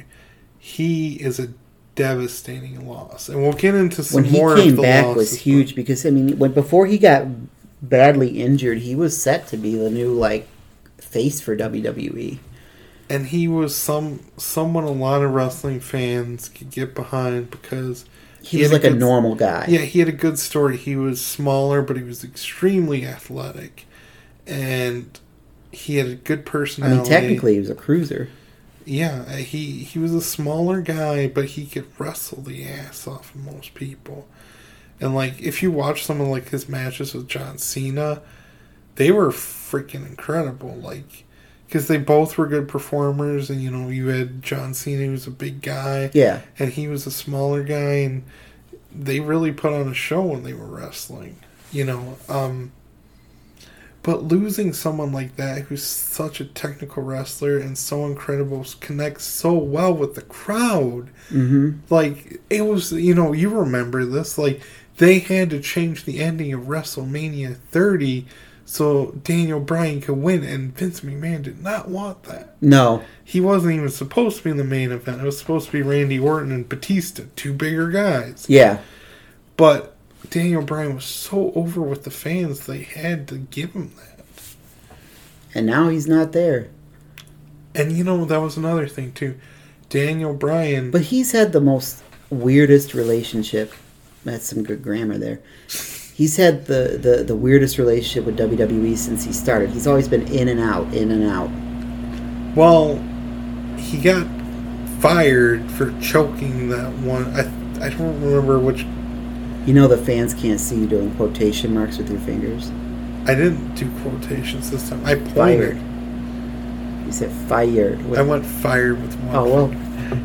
He is a devastating loss. And we'll get into some when he more came of the back losses, was huge because, I mean, when before he got badly injured, he was set to be the new, like, face for W W E. And he was some someone a lot of wrestling fans could get behind because he, he was like a, good, a normal guy. Yeah, he had a good story. He was smaller, but he was extremely athletic, and he had a good personality. I mean, technically, he was a cruiser. Yeah, he he was a smaller guy, but he could wrestle the ass off of most people. And like, if you watch some of like his matches with John Cena, they were freaking incredible. Like, because they both were good performers, and you know, you had John Cena, who was a big guy, yeah, and he was a smaller guy, and they really put on a show when they were wrestling. You know, um, but losing someone like that, who's such a technical wrestler and so incredible, connects so well with the crowd. Mm-hmm. Like, it was, you know, you remember this, like, they had to change the ending of WrestleMania thirty so Daniel Bryan could win, and Vince McMahon did not want that. No. He wasn't even supposed to be in the main event. It was supposed to be Randy Orton and Batista, two bigger guys. Yeah. But Daniel Bryan was so over with the fans, they had to give him that. And now he's not there. And, you know, that was another thing, too. Daniel Bryan... But he's had the most weirdest relationship. That's some good grammar there. He's had the, the, the weirdest relationship with W W E since he started. He's always been in and out, in and out. Well, he got fired for choking that one. I I don't remember which... You know the fans can't see you doing quotation marks with your fingers? I didn't do quotations this time. I pointed. Fired. You said fired. With, I went fired with one. Oh, well.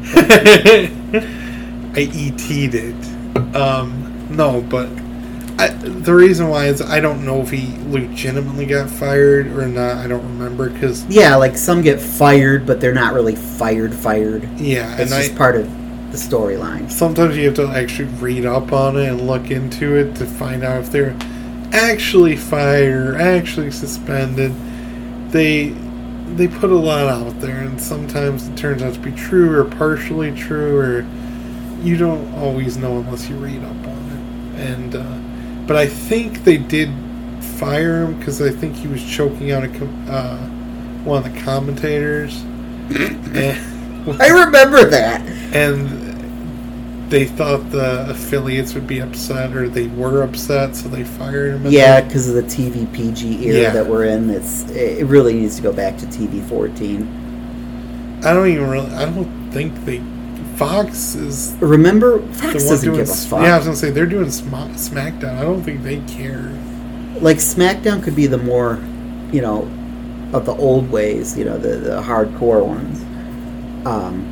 I E T'd it. Um, no, but I, the reason why is I don't know if he legitimately got fired or not. I don't remember because... Yeah, like some get fired, but they're not really fired fired. Yeah. It's and just I, part of the storyline. Sometimes you have to actually read up on it and look into it to find out if they're actually fired or actually suspended. They they put a lot out there, and sometimes it turns out to be true or partially true, or you don't always know unless you read up on it. And uh, but I think they did fire him because I think he was choking out a com- uh, one of the commentators. and, I remember that. And they thought the affiliates would be upset, or they were upset, so they fired him. Yeah, because of the T V P G era yeah. that we're in. It's it really needs to go back to T V fourteen. I don't even really. I don't think they. Fox is. Remember, Fox the one doesn't doing, give a fuck. Yeah, I was gonna say they're doing Sm- SmackDown. I don't think they care. Like SmackDown could be the more, you know, of the old ways. You know, the the hardcore ones. Um.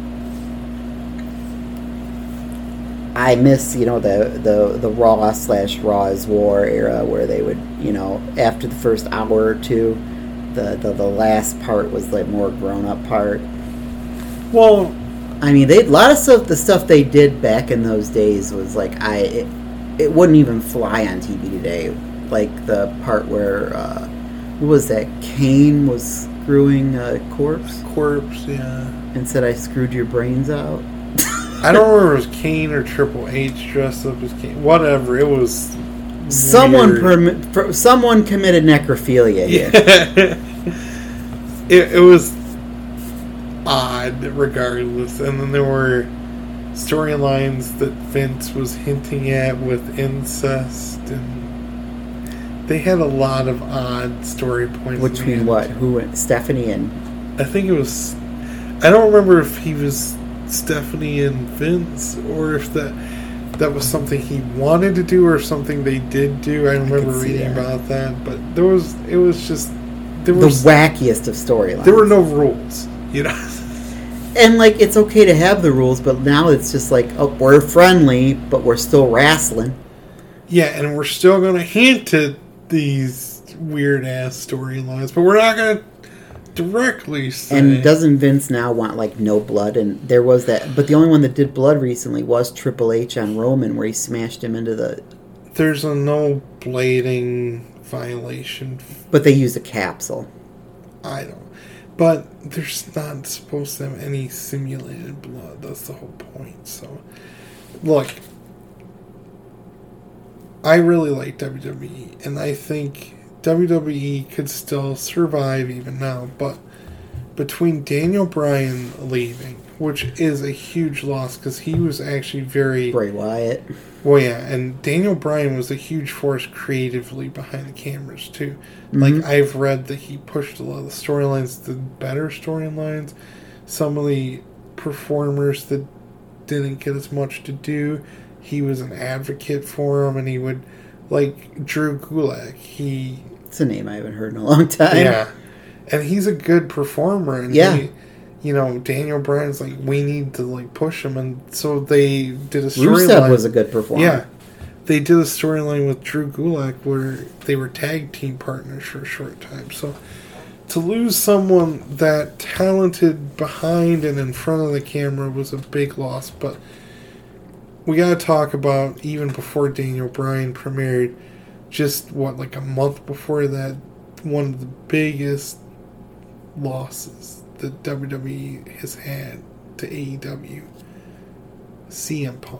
I miss, you know, the, the, the Raw slash Raw is War era where they would, you know, after the first hour or two, the, the, the last part was the more grown-up part. Well, I mean, they a lot of stuff, the stuff they did back in those days was like, I it, it wouldn't even fly on T V today. Like the part where, uh, what was that, Kane was screwing a corpse? Corpse, yeah. And said, I screwed your brains out. I don't remember if it was Kane or Triple H dressed up as Kane. Whatever, it was. Someone permi- per- someone committed necrophilia here. Yeah. it, it was odd, regardless. And then there were storylines that Vince was hinting at with incest, and they had a lot of odd story points. Between what? Who went? Stephanie and... I think it was... I don't remember if he was Stephanie and Vince, or if that that was something he wanted to do or something they did do. I remember I reading that. about that, but there was it was just there was the wackiest of storylines. There were no rules, you know. And like, it's okay to have the rules, but now it's just like, oh, we're friendly, but we're still wrestling. Yeah, and we're still going to hint at these weird ass storylines, but we're not going to directly say. And doesn't Vince now want like no blood? And there was that, but the only one that did blood recently was Triple H on Roman, where he smashed him into the. There's a no blading violation, but they use a capsule. I don't. But there's not supposed to have any simulated blood. That's the whole point. So, look, I really like W W E, and I think W W E could still survive even now. But between Daniel Bryan leaving, which is a huge loss because he was actually very... Bray Wyatt. Well, yeah, and Daniel Bryan was a huge force creatively behind the cameras, too. Mm-hmm. Like, I've read that he pushed a lot of the storylines to better storylines. Some of the performers that didn't get as much to do, he was an advocate for them, and he would, like, Drew Gulak, he... It's a name I haven't heard in a long time. Yeah, and he's a good performer, and yeah. he... You know, Daniel Bryan's like, we need to, like, push him. And so they did a storyline. Rusev was a good performer. Yeah. They did a storyline with Drew Gulak where they were tag team partners for a short time. So to lose someone that talented behind and in front of the camera was a big loss. But we got to talk about, even before Daniel Bryan premiered, just, what, like a month before that, one of the biggest losses that W W E has had to A E W, C M Punk.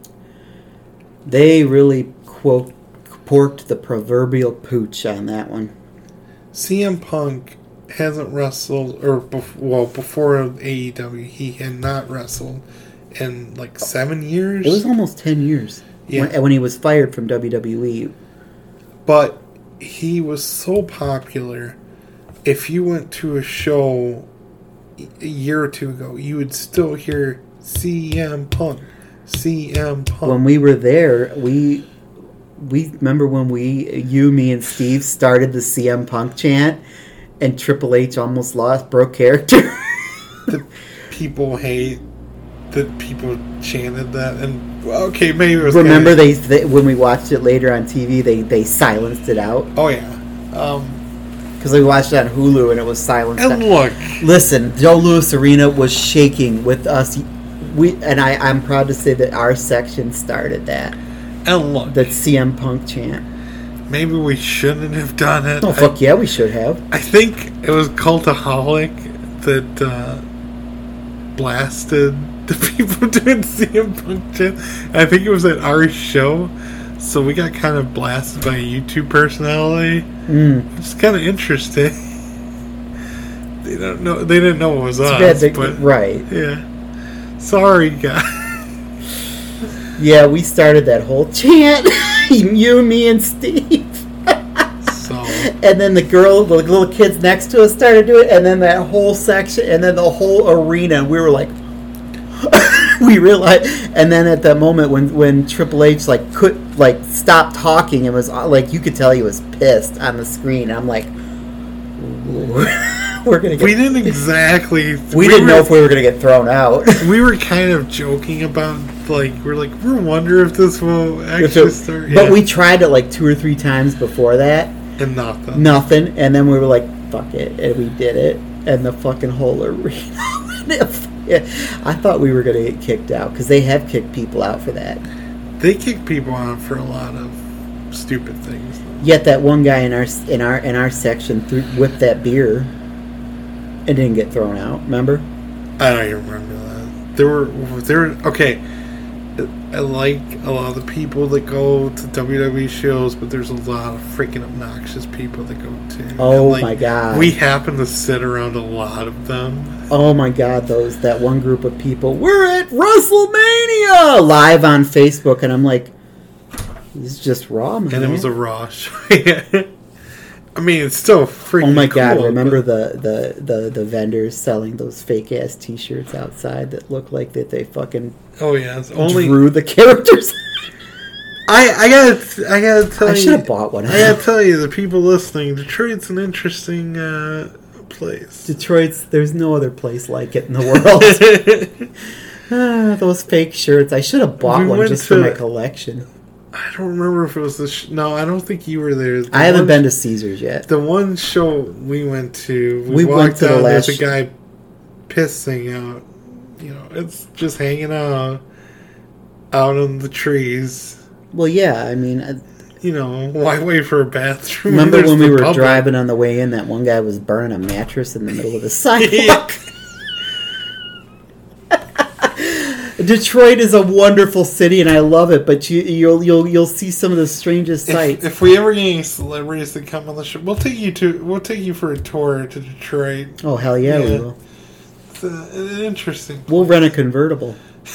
They really, quote, porked the proverbial pooch on that one. C M Punk hasn't wrestled, or, bef- well, before A E W, he had not wrestled in like seven years. It was almost ten years. Yeah. When, when he was fired from W W E. But he was so popular, if you went to a show a year or two ago, you would still hear C M Punk, C M Punk. When we were there, we we remember when we, you, me, and Steve started the C M Punk chant, and Triple H almost lost, broke character. The people hate that people chanted that, and okay, maybe it was. Remember kinda, they, they when we watched it later on T V, they they silenced it out. Oh yeah. Um, Because we watched it on Hulu and it was silenced. And look, listen, Joe Louis Arena was shaking with us. We and I, I'm proud to say that our section started that. And look, that C M Punk chant. Maybe we shouldn't have done it. Oh fuck I, yeah, we should have. I think it was Cultaholic that uh, blasted the people doing C M Punk chant. I think it was at our show. So we got kind of blasted by a YouTube personality. Mm. It's kind of interesting. They don't know. They didn't know it was it's us, bad, but right? Yeah. Sorry, guys. Yeah, we started that whole chant. You, me, and Steve. So. And then the girl, the little kids next to us started doing it, and then that whole section, and then the whole arena. We were like. We realized, and then at that moment when, when Triple H like could like stop talking and was like, you could tell he was pissed on the screen. I'm like, we're gonna. Get, we didn't exactly. We, we didn't were, know if we were gonna get thrown out. We were kind of joking about like we're like we're wondering if this will actually it, start. But yeah. we tried it like two or three times before that, and nothing. Nothing, and then we were like, fuck it, and we did it, and the fucking whole arena. Yeah, I thought we were going to get kicked out because they have kicked people out for that. They kick people out for a lot of stupid things. Yet that one guy in our in our in our section threw, whipped that beer and didn't get thrown out. Remember? I don't even remember that. there were there. Were, okay, I like a lot of the people that go to W W E shows, but there's a lot of freaking obnoxious people that go to. Oh and, like, my god! We happen to sit around a lot of them. Oh my god! Those that one group of people. We're at WrestleMania live on Facebook, and I'm like, this is just Raw, man. And it was a Raw show. I mean, it's still freaking. Oh my god! cool, Remember but... the, the, the, the vendors selling those fake ass T-shirts outside that look like that they fucking oh yeah, it's only drew the characters. I I gotta I gotta tell I you, should have bought one. I gotta tell you, the people listening, Detroit's an interesting uh, place. Detroit's there's no other place like it in the world. ah, those fake shirts. I should have bought We one went just to- for my collection. I don't remember if it was the. Sh- no, I don't think you were there. The I haven't one- been to Caesars yet. The one show we went to, we, We walked went to the out, last there's sh- a guy pissing out. You know, it's just hanging out, out in the trees. Well, yeah. I mean, I, You know, why wait for a bathroom? remember There's when we the were public. driving on the way in? That one guy was burning a mattress in the middle of the sidewalk. Detroit is a wonderful city, and I love it. But you, you'll you'll you'll see some of the strangest sights. If, if we ever get any celebrities that come on the show, we'll take you to. We'll take you for a tour to Detroit. Oh hell yeah, we Yeah. will. It's uh, an interesting. We'll rent a convertible.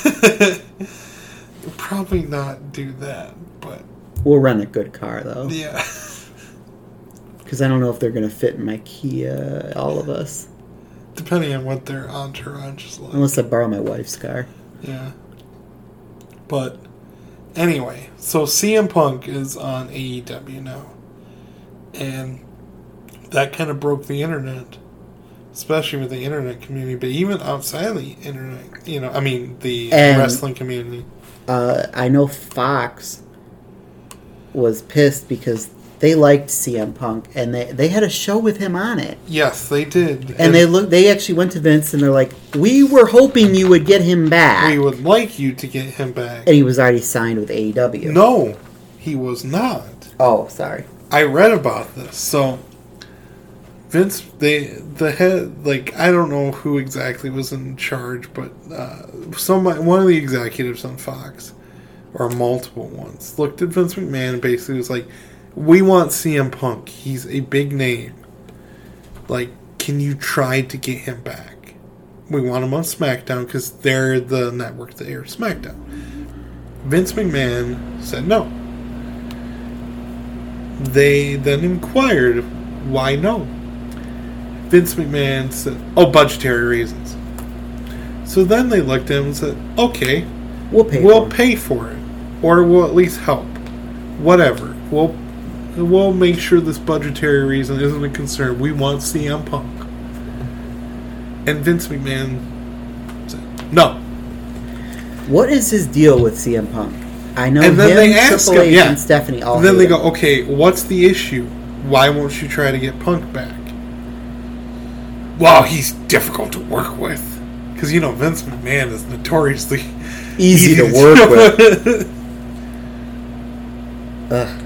Probably not do that, but We'll rent a good car though, yeah. because I don't know if they're gonna fit in my Kia. All of us, Depending on what their entourage is like. unless I borrow my wife's car. Yeah. But anyway, so C M Punk is on A E W now. And that kind of broke the internet. Especially with the internet community, but even outside the internet, you know, I mean, the And- wrestling community. Uh, I know Fox was pissed because they liked C M Punk, and they, they had a show with him on it. Yes, they did. And, they look. They actually went to Vince, and they're like, "We were hoping you would get him back." We would like you to get him back. And he was already signed with A E W. No, he was not. Oh, sorry. I read about this. So Vince, they the head, like, I don't know who exactly was in charge, but uh, somebody, one of the executives on Fox, or multiple ones, looked at Vince McMahon and basically was like, "We want C M Punk. He's a big name. Like, can you try to get him back? We want him on SmackDown because they're the network that airs SmackDown." Vince McMahon said no. They then inquired, why no? Vince McMahon said, oh, budgetary reasons. So then they looked at him and said, okay, We'll pay. we'll for it. pay for it. Or we'll at least help. Whatever. We'll, we'll make sure this budgetary reason isn't a concern. We want C M Punk. And Vince McMahon said, no. What is his deal with C M Punk? I know And then him, they ask Triple him, H, yeah. and Stephanie all. And then hate they him. go, okay, what's the issue? Why won't you try to get Punk back? Well, he's difficult to work with. Because, you know, Vince McMahon is notoriously easy, easy to work with. with. Ugh.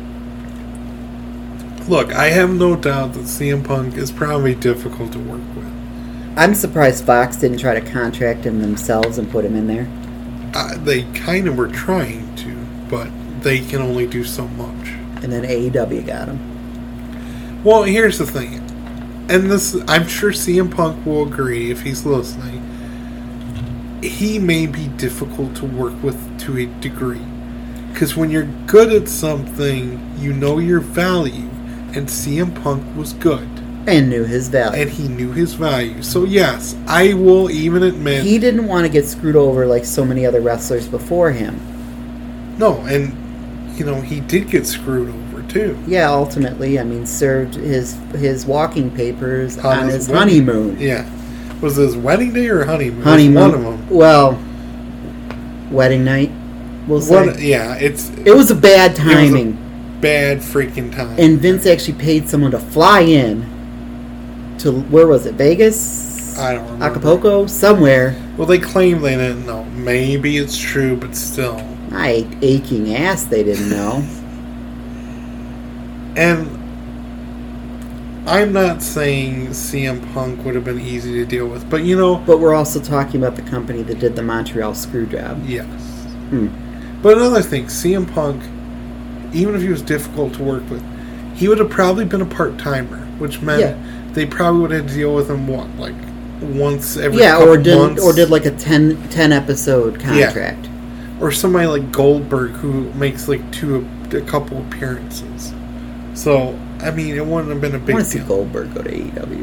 Look, I have no doubt that C M Punk is probably difficult to work with. I'm surprised Fox didn't try to contract him themselves and put him in there. Uh, they kind of were trying to, but they can only do so much. And then A E W got him. Well, here's the thing. And this, I'm sure C M Punk will agree if he's listening. He may be difficult to work with to a degree. Because when you're good at something, you know your value. And C M Punk was good. And knew his value. And he knew his value. So yes, I will even admit... He didn't want to get screwed over like so many other wrestlers before him. No, and, you know, he did get screwed over, too. Yeah, ultimately, I mean, served his his walking papers On on his his wedding- honeymoon. Yeah. Was it his wedding day or honeymoon? Honeymoon. It was one of them. Well, wedding night, we'll say. One, yeah, it's... It was a bad It was a timing. bad freaking time. And Vince actually paid someone to fly in to, where was it, Vegas? I don't remember. Acapulco? Somewhere. Well, they claim they didn't know. Maybe it's true, but still. My aching ass they didn't know. And I'm not saying C M Punk would have been easy to deal with, but you know... But we're also talking about the company that did the Montreal Screwjob. Yes. Hmm. But another thing, C M Punk, even if he was difficult to work with, he would have probably been a part-timer, which meant yeah. they probably would have to deal with him, what, like, once every yeah, couple or did, months? or did, like, a ten, ten episode contract. Yeah. Or somebody like Goldberg who makes, like, two, a couple appearances. So... I mean, it wouldn't have been a big deal. I want to see Goldberg go to A E W.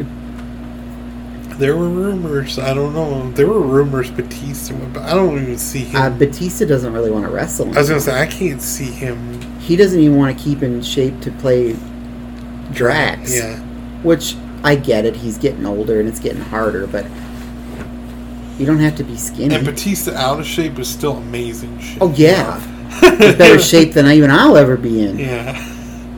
There were rumors. I don't know. There were rumors Batista would, but I don't even see him. Uh, Batista doesn't really want to wrestle anymore. I was going to say, I can't see him. He doesn't even want to keep in shape to play Drax. Yeah. Which, I get it. He's getting older and it's getting harder, but you don't have to be skinny. And Batista out of shape is still amazing shape. Oh, yeah. He's better shape than even I'll ever be in. Yeah.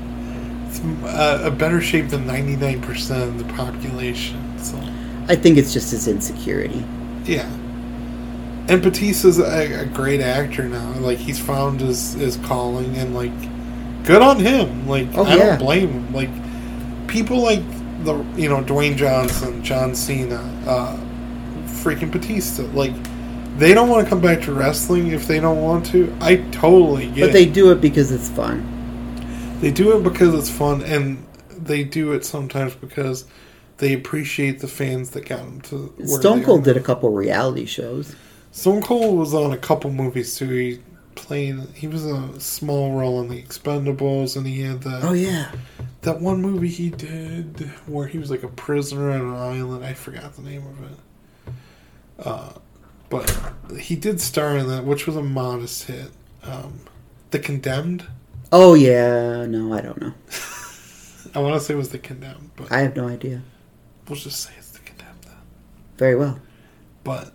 Uh, a better shape than ninety-nine percent of the population. So I think it's just his insecurity. Yeah. And Batista's a, a great actor now. Like, he's found his, his calling, and, like, good on him. Like, oh, I yeah. don't blame him. Like, people like, the you know, Dwayne Johnson, John Cena, uh, freaking Batista, like, they don't want to come back to wrestling if they don't want to. I totally get it. But they do it because it's fun. They do it because it's fun, and they do it sometimes because they appreciate the fans that got them to where Stone Cold did a couple reality shows. Stone Cold was on a couple movies too. He played. He was a small role in the Expendables, and he had that. Oh yeah, that one movie he did where he was like a prisoner on an island. I forgot the name of it. Uh, but he did star in that, which was a modest hit. Um, The Condemned. Oh, yeah. No, I don't know. I want to say it was The Condemned, but... I have no idea. We'll just say it's The Condemned then. Very well. But,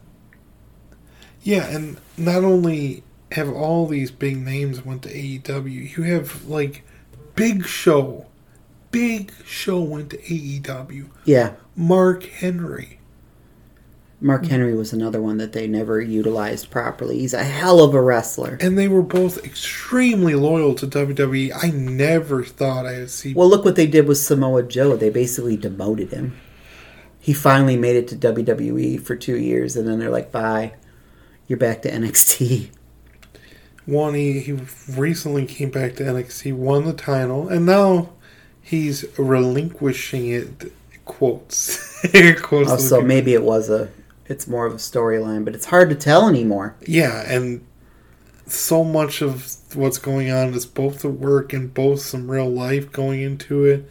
yeah, and not only have all these big names went to A E W, you have, like, Big Show. Big Show went to A E W. Yeah. Mark Henry. Mark Henry was another one that they never utilized properly. He's a hell of a wrestler. And they were both extremely loyal to W W E. I never thought I would see... Well, look what they did with Samoa Joe. They basically demoted him. He finally made it to W W E for two years, and then they're like, bye. You're back to N X T. One, he, he recently came back to N X T, won the title, and now he's relinquishing it, quotes. quotes oh, so maybe it was a... It's more of a storyline, but it's hard to tell anymore. Yeah, and so much of what's going on is both the work and both some real life going into it.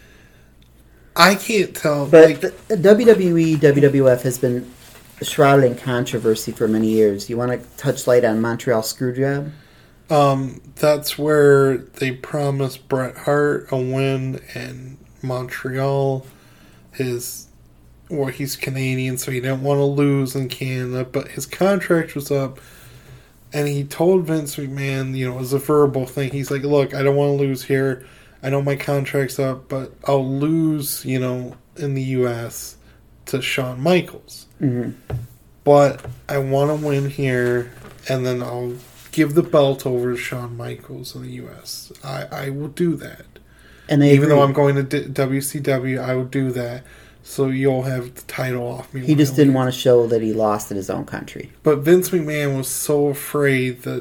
I can't tell. But like, the W W E, W W F has been shrouded in controversy for many years. You want to touch light on Montreal Screwjob? Um, that's where they promised Bret Hart a win in Montreal. His... Well, he's Canadian, so he didn't want to lose in Canada, but his contract was up, and he told Vince McMahon, you know, it was a verbal thing. He's like, look, I don't want to lose here. I know my contract's up, but I'll lose, you know, in the U S to Shawn Michaels. Mm-hmm. But I want to win here, and then I'll give the belt over to Shawn Michaels in the U S. I, I will do that. And they Even agreed. though I'm going to D- W C W, I will do that. So you'll have the title off me. He just didn't want to show that he lost in his own country. But Vince McMahon was so afraid that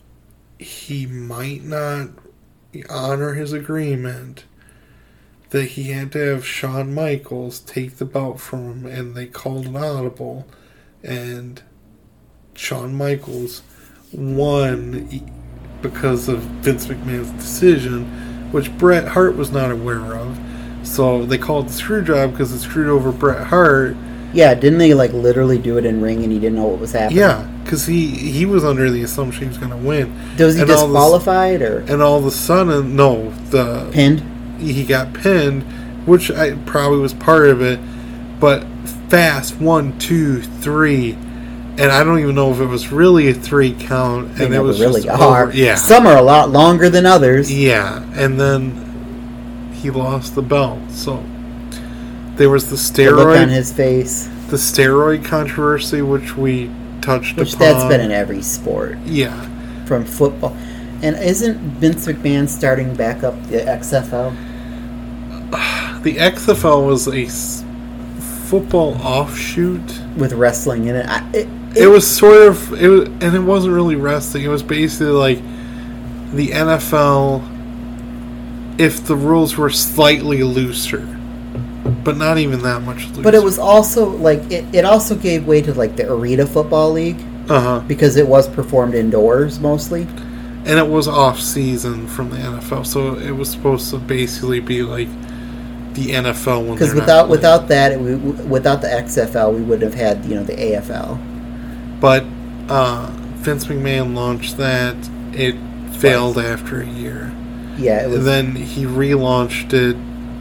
he might not honor his agreement that he had to have Shawn Michaels take the belt from him, and they called an audible, and Shawn Michaels won because of Vince McMahon's decision, which Bret Hart was not aware of. So they called it the screw job because it screwed over Bret Hart. Yeah, didn't they like literally do it in ring and he didn't know what was happening? Yeah, because he, he was under the assumption he was going to win. Was he and disqualified or? And all of a sudden, no, the pinned. He got pinned, which I probably was part of it. But fast, one, two, three, and I don't even know if it was really a three count. They and never it was really just are. Over. Yeah, some are a lot longer than others. Yeah, and then he lost the belt. So there was the steroid the look on his face, the steroid controversy, which we touched which upon. That's been in every sport. Yeah, from football. And isn't Vince McMahon starting back up the X F L? the X F L was a s- football offshoot with wrestling in it. I, it, it, It was sort of, it was, and it wasn't really wrestling. It was basically like the N F L if the rules were slightly looser, but not even that much looser. But it was also like it, it also gave way to like the Arena Football League uh-huh. because it was performed indoors mostly, and it was off season from the N F L, so it was supposed to basically be like the N F L when because without without that it, without the X F L we would have had you know the A F L. But uh, Vince McMahon launched that. It failed after a year. Yeah, it was. And then he relaunched it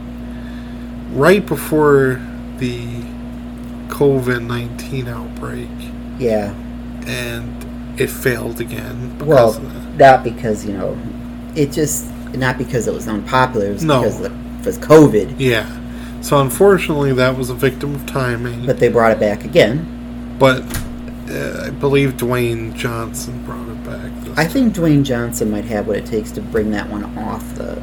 right before the covid nineteen outbreak. Yeah. And it failed again. Well, of not because, you know, it just, not because it was unpopular, it was no. because of the, it was COVID. Yeah. So unfortunately that was a victim of timing. But they brought it back again. But uh, I believe Dwayne Johnson brought it back. I think Dwayne Johnson might have what it takes to bring that one off the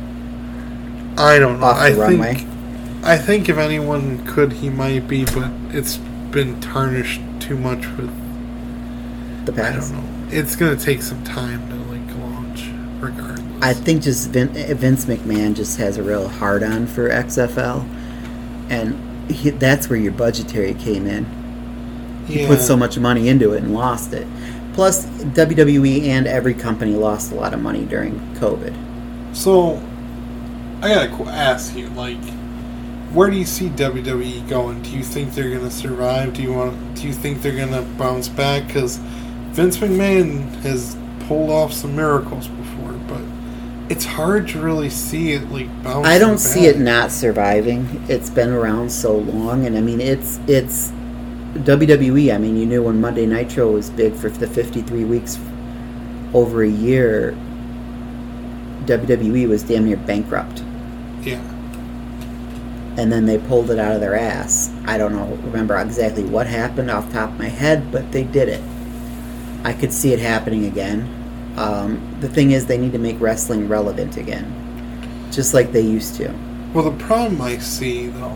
I don't know. off the I runway. think I think if anyone could, he might be, but it's been tarnished too much with the past. I don't know. It's going to take some time to like launch, regardless. I think just Vin, Vince McMahon just has a real hard on for X F L, and he, that's where your budgetary came in. He yeah. put so much money into it and lost it. Plus, W W E and every company lost a lot of money during COVID. So, I gotta qu- ask you, like, where do you see W W E going? Do you think they're gonna survive? Do you want? Do you think they're gonna bounce back? Because Vince McMahon has pulled off some miracles before, but it's hard to really see it like bouncing I don't back. see it not surviving. It's been around so long, and I mean, it's it's W W E. I mean, you knew when Monday Nitro was big for the fifty-three weeks over a year. W W E was damn near bankrupt. Yeah. And then they pulled it out of their ass. I don't know, remember exactly what happened off the top of my head, but they did it. I could see it happening again. Um, the thing is, they need to make wrestling relevant again, just like they used to. Well, the problem I see, though,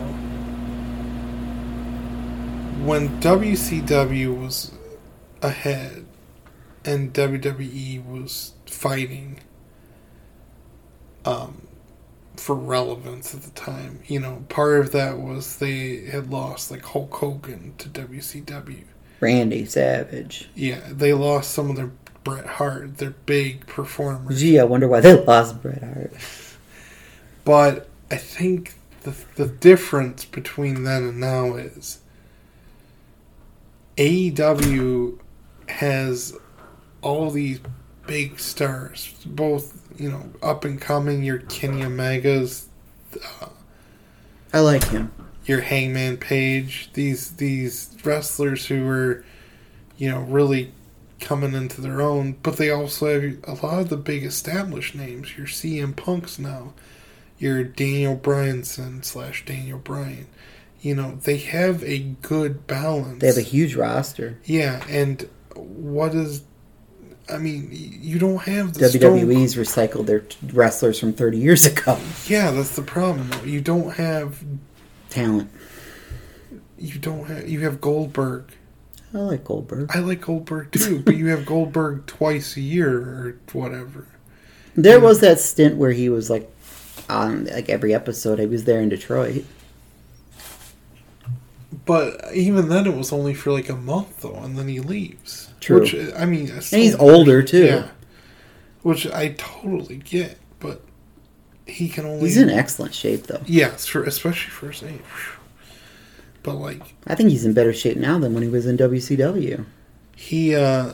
when W C W was ahead and W W E was fighting um, for relevance at the time, you know, part of that was they had lost, like, Hulk Hogan to W C W. Randy Savage. Yeah, they lost some of their Bret Hart, their big performers. Gee, I wonder why they lost Bret Hart. But I think the the difference between then and now is A E W has all these big stars, both, you know, up and coming, your Kenny Omegas, uh, I like him. your Hangman Page, these these wrestlers who are, you know, really coming into their own, but they also have a lot of the big established names. Your C M Punks now, your Daniel Bryanson slash Daniel Bryan. You know, they have a good balance. They have a huge roster. Yeah, and what is... I mean, you don't have the W W E's Stone... recycled their wrestlers from thirty years ago. Yeah, that's the problem. You don't have... talent. You don't have... You have Goldberg. I like Goldberg. I like Goldberg too, but you have Goldberg twice a year or whatever. There was that stint where he was like on like every episode. He was there in Detroit. But even then, it was only for like a month though, and then he leaves. True. Which, I mean, and he's older too. Yeah. Which I totally get, but he can only. He's in excellent shape though. Yes, for especially for his age. But like, I think he's in better shape now than when he was in W C W. He, uh...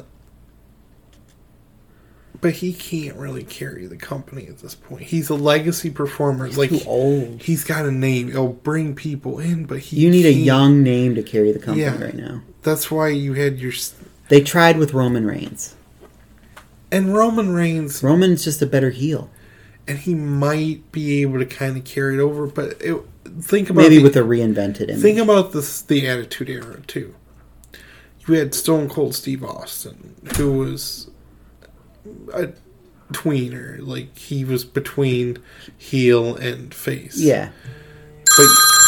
But he can't really carry the company at this point. He's a legacy performer. He's like too old. He's got a name. It'll bring people in, but he You need can't. a young name to carry the company Yeah, right now. That's why you had your... They tried with Roman Reigns. And Roman Reigns... Roman's just a better heel. And he might be able to kind of carry it over, but it, think about... Maybe the, with a reinvented image. Think about this, the Attitude Era, too. You had Stone Cold Steve Austin, who was a tweener. Like, he was between heel and face. Yeah. But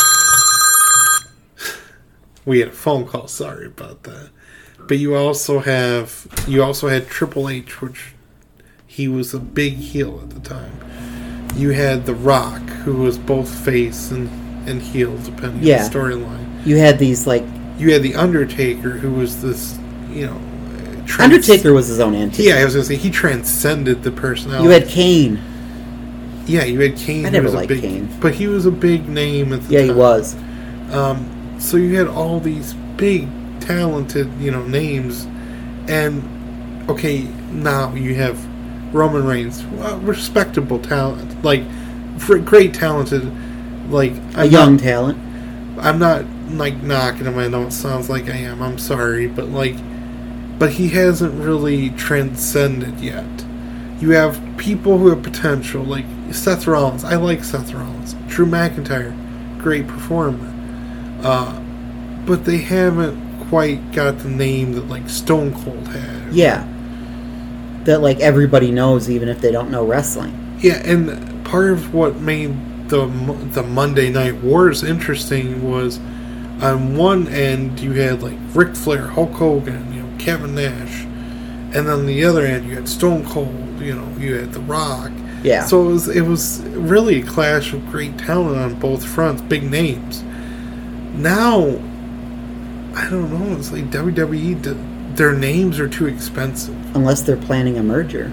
we had a phone call. Sorry about that. But you also have you also had Triple H, which he was a big heel at the time. You had The Rock, who was both face and, and heel, depending yeah. on the storyline. You had these like you had The Undertaker, who was this, you know, trans- Undertaker was his own entity. Yeah, I was gonna say he transcended the personality. You had Kane. Yeah, you had Kane. I never was liked a big, Kane, but he was a big name at the yeah, time. he was. Um, so you had all these big, talented, you know, names, and okay, now you have Roman Reigns, well, respectable talent, like for great talented, like a I'm young not, talent. I'm not like knocking him. I know it sounds like I am. I'm sorry, but like, but he hasn't really transcended yet. You have people who have potential, like Seth Rollins. I like Seth Rollins. Drew McIntyre, great performer. Uh, but they haven't quite got the name that like Stone Cold had. Yeah. That like everybody knows, even if they don't know wrestling. Yeah, and part of what made the the Monday Night Wars interesting was, on one end you had like Ric Flair, Hulk Hogan, you know, Kevin Nash, and then on the other end you had Stone Cold. You know, you had The Rock. Yeah. So it was it was really a clash of great talent on both fronts, big names. Now, I don't know. It's like W W E. Their names are too expensive. Unless they're planning a merger.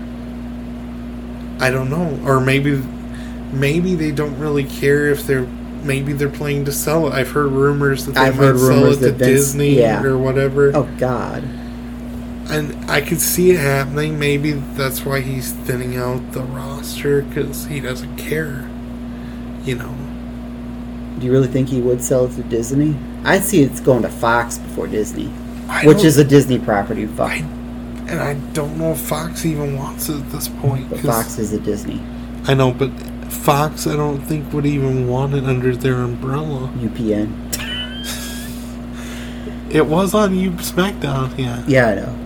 I don't know, or maybe maybe they don't really care if they're. Maybe they're planning to sell it. I've heard rumors that they I've might heard sell rumors it to that Vince, Disney yeah. or whatever. Oh God. And I could see it happening. Maybe that's why he's thinning out the roster, because he doesn't care. You know. Do you really think he would sell it to Disney? I'd see it's going to Fox before Disney, I which is a Disney property. Fox. I, and I don't know if Fox even wants it at this point. But Fox is a Disney. I know, but Fox, I don't think would even want it under their umbrella. U P N. It was on U SmackDown, yeah. Yeah, I know.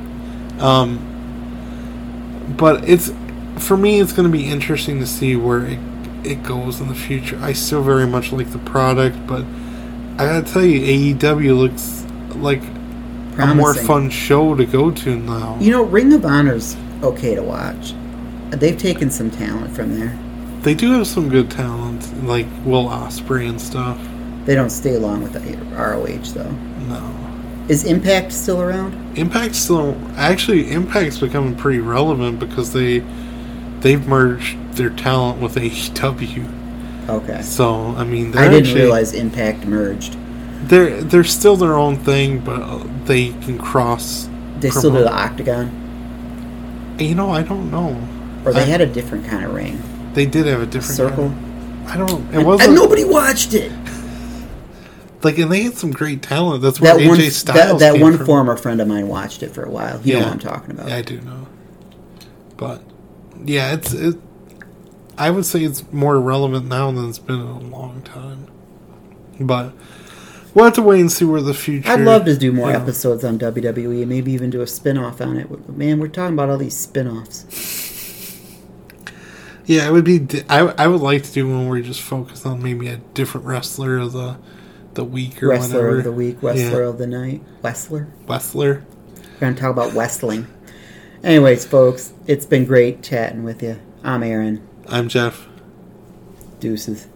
Um, but it's for me, it's going to be interesting to see where it it goes in the future. I still very much like the product, but I gotta tell you, A E W looks like Promising. a more fun show to go to now. You know, Ring of Honor's okay to watch. They've taken some talent from there. They do have some good talent, like Will Ospreay and stuff. They don't stay long with the R O H though. No. Is Impact still around? Impact's still actually Impact's becoming pretty relevant because they they've merged their talent with A E W. Okay. So I mean, I didn't actually, realize Impact merged. They're they're still their own thing, but they can cross. They promote. still do the Octagon. You know, I don't know. Or they I, had a different kind of ring. They did have a different circle. Kind of, I don't. It and, wasn't. And nobody watched it. Like, and they had some great talent. That's where that A J one, Styles That, that one from. former friend of mine watched it for a while. You yeah. know what I'm talking about. Yeah, I do know. But yeah, it's it. I would say it's more relevant now than it's been in a long time. But we'll have to wait and see where the future. I'd love to do more you know. episodes on W W E. Maybe even do a spin-off on it. Man, we're talking about all these spin-offs. Yeah, it would be. I I would like to do one where we just focus on maybe a different wrestler of the the week or wrestler whatever. of the week, wrestler yeah. of the night, wrestler. Wrestler. We're gonna talk about wrestling. Anyways, folks, it's been great chatting with you. I'm Aaron. I'm Jeff. Deuces.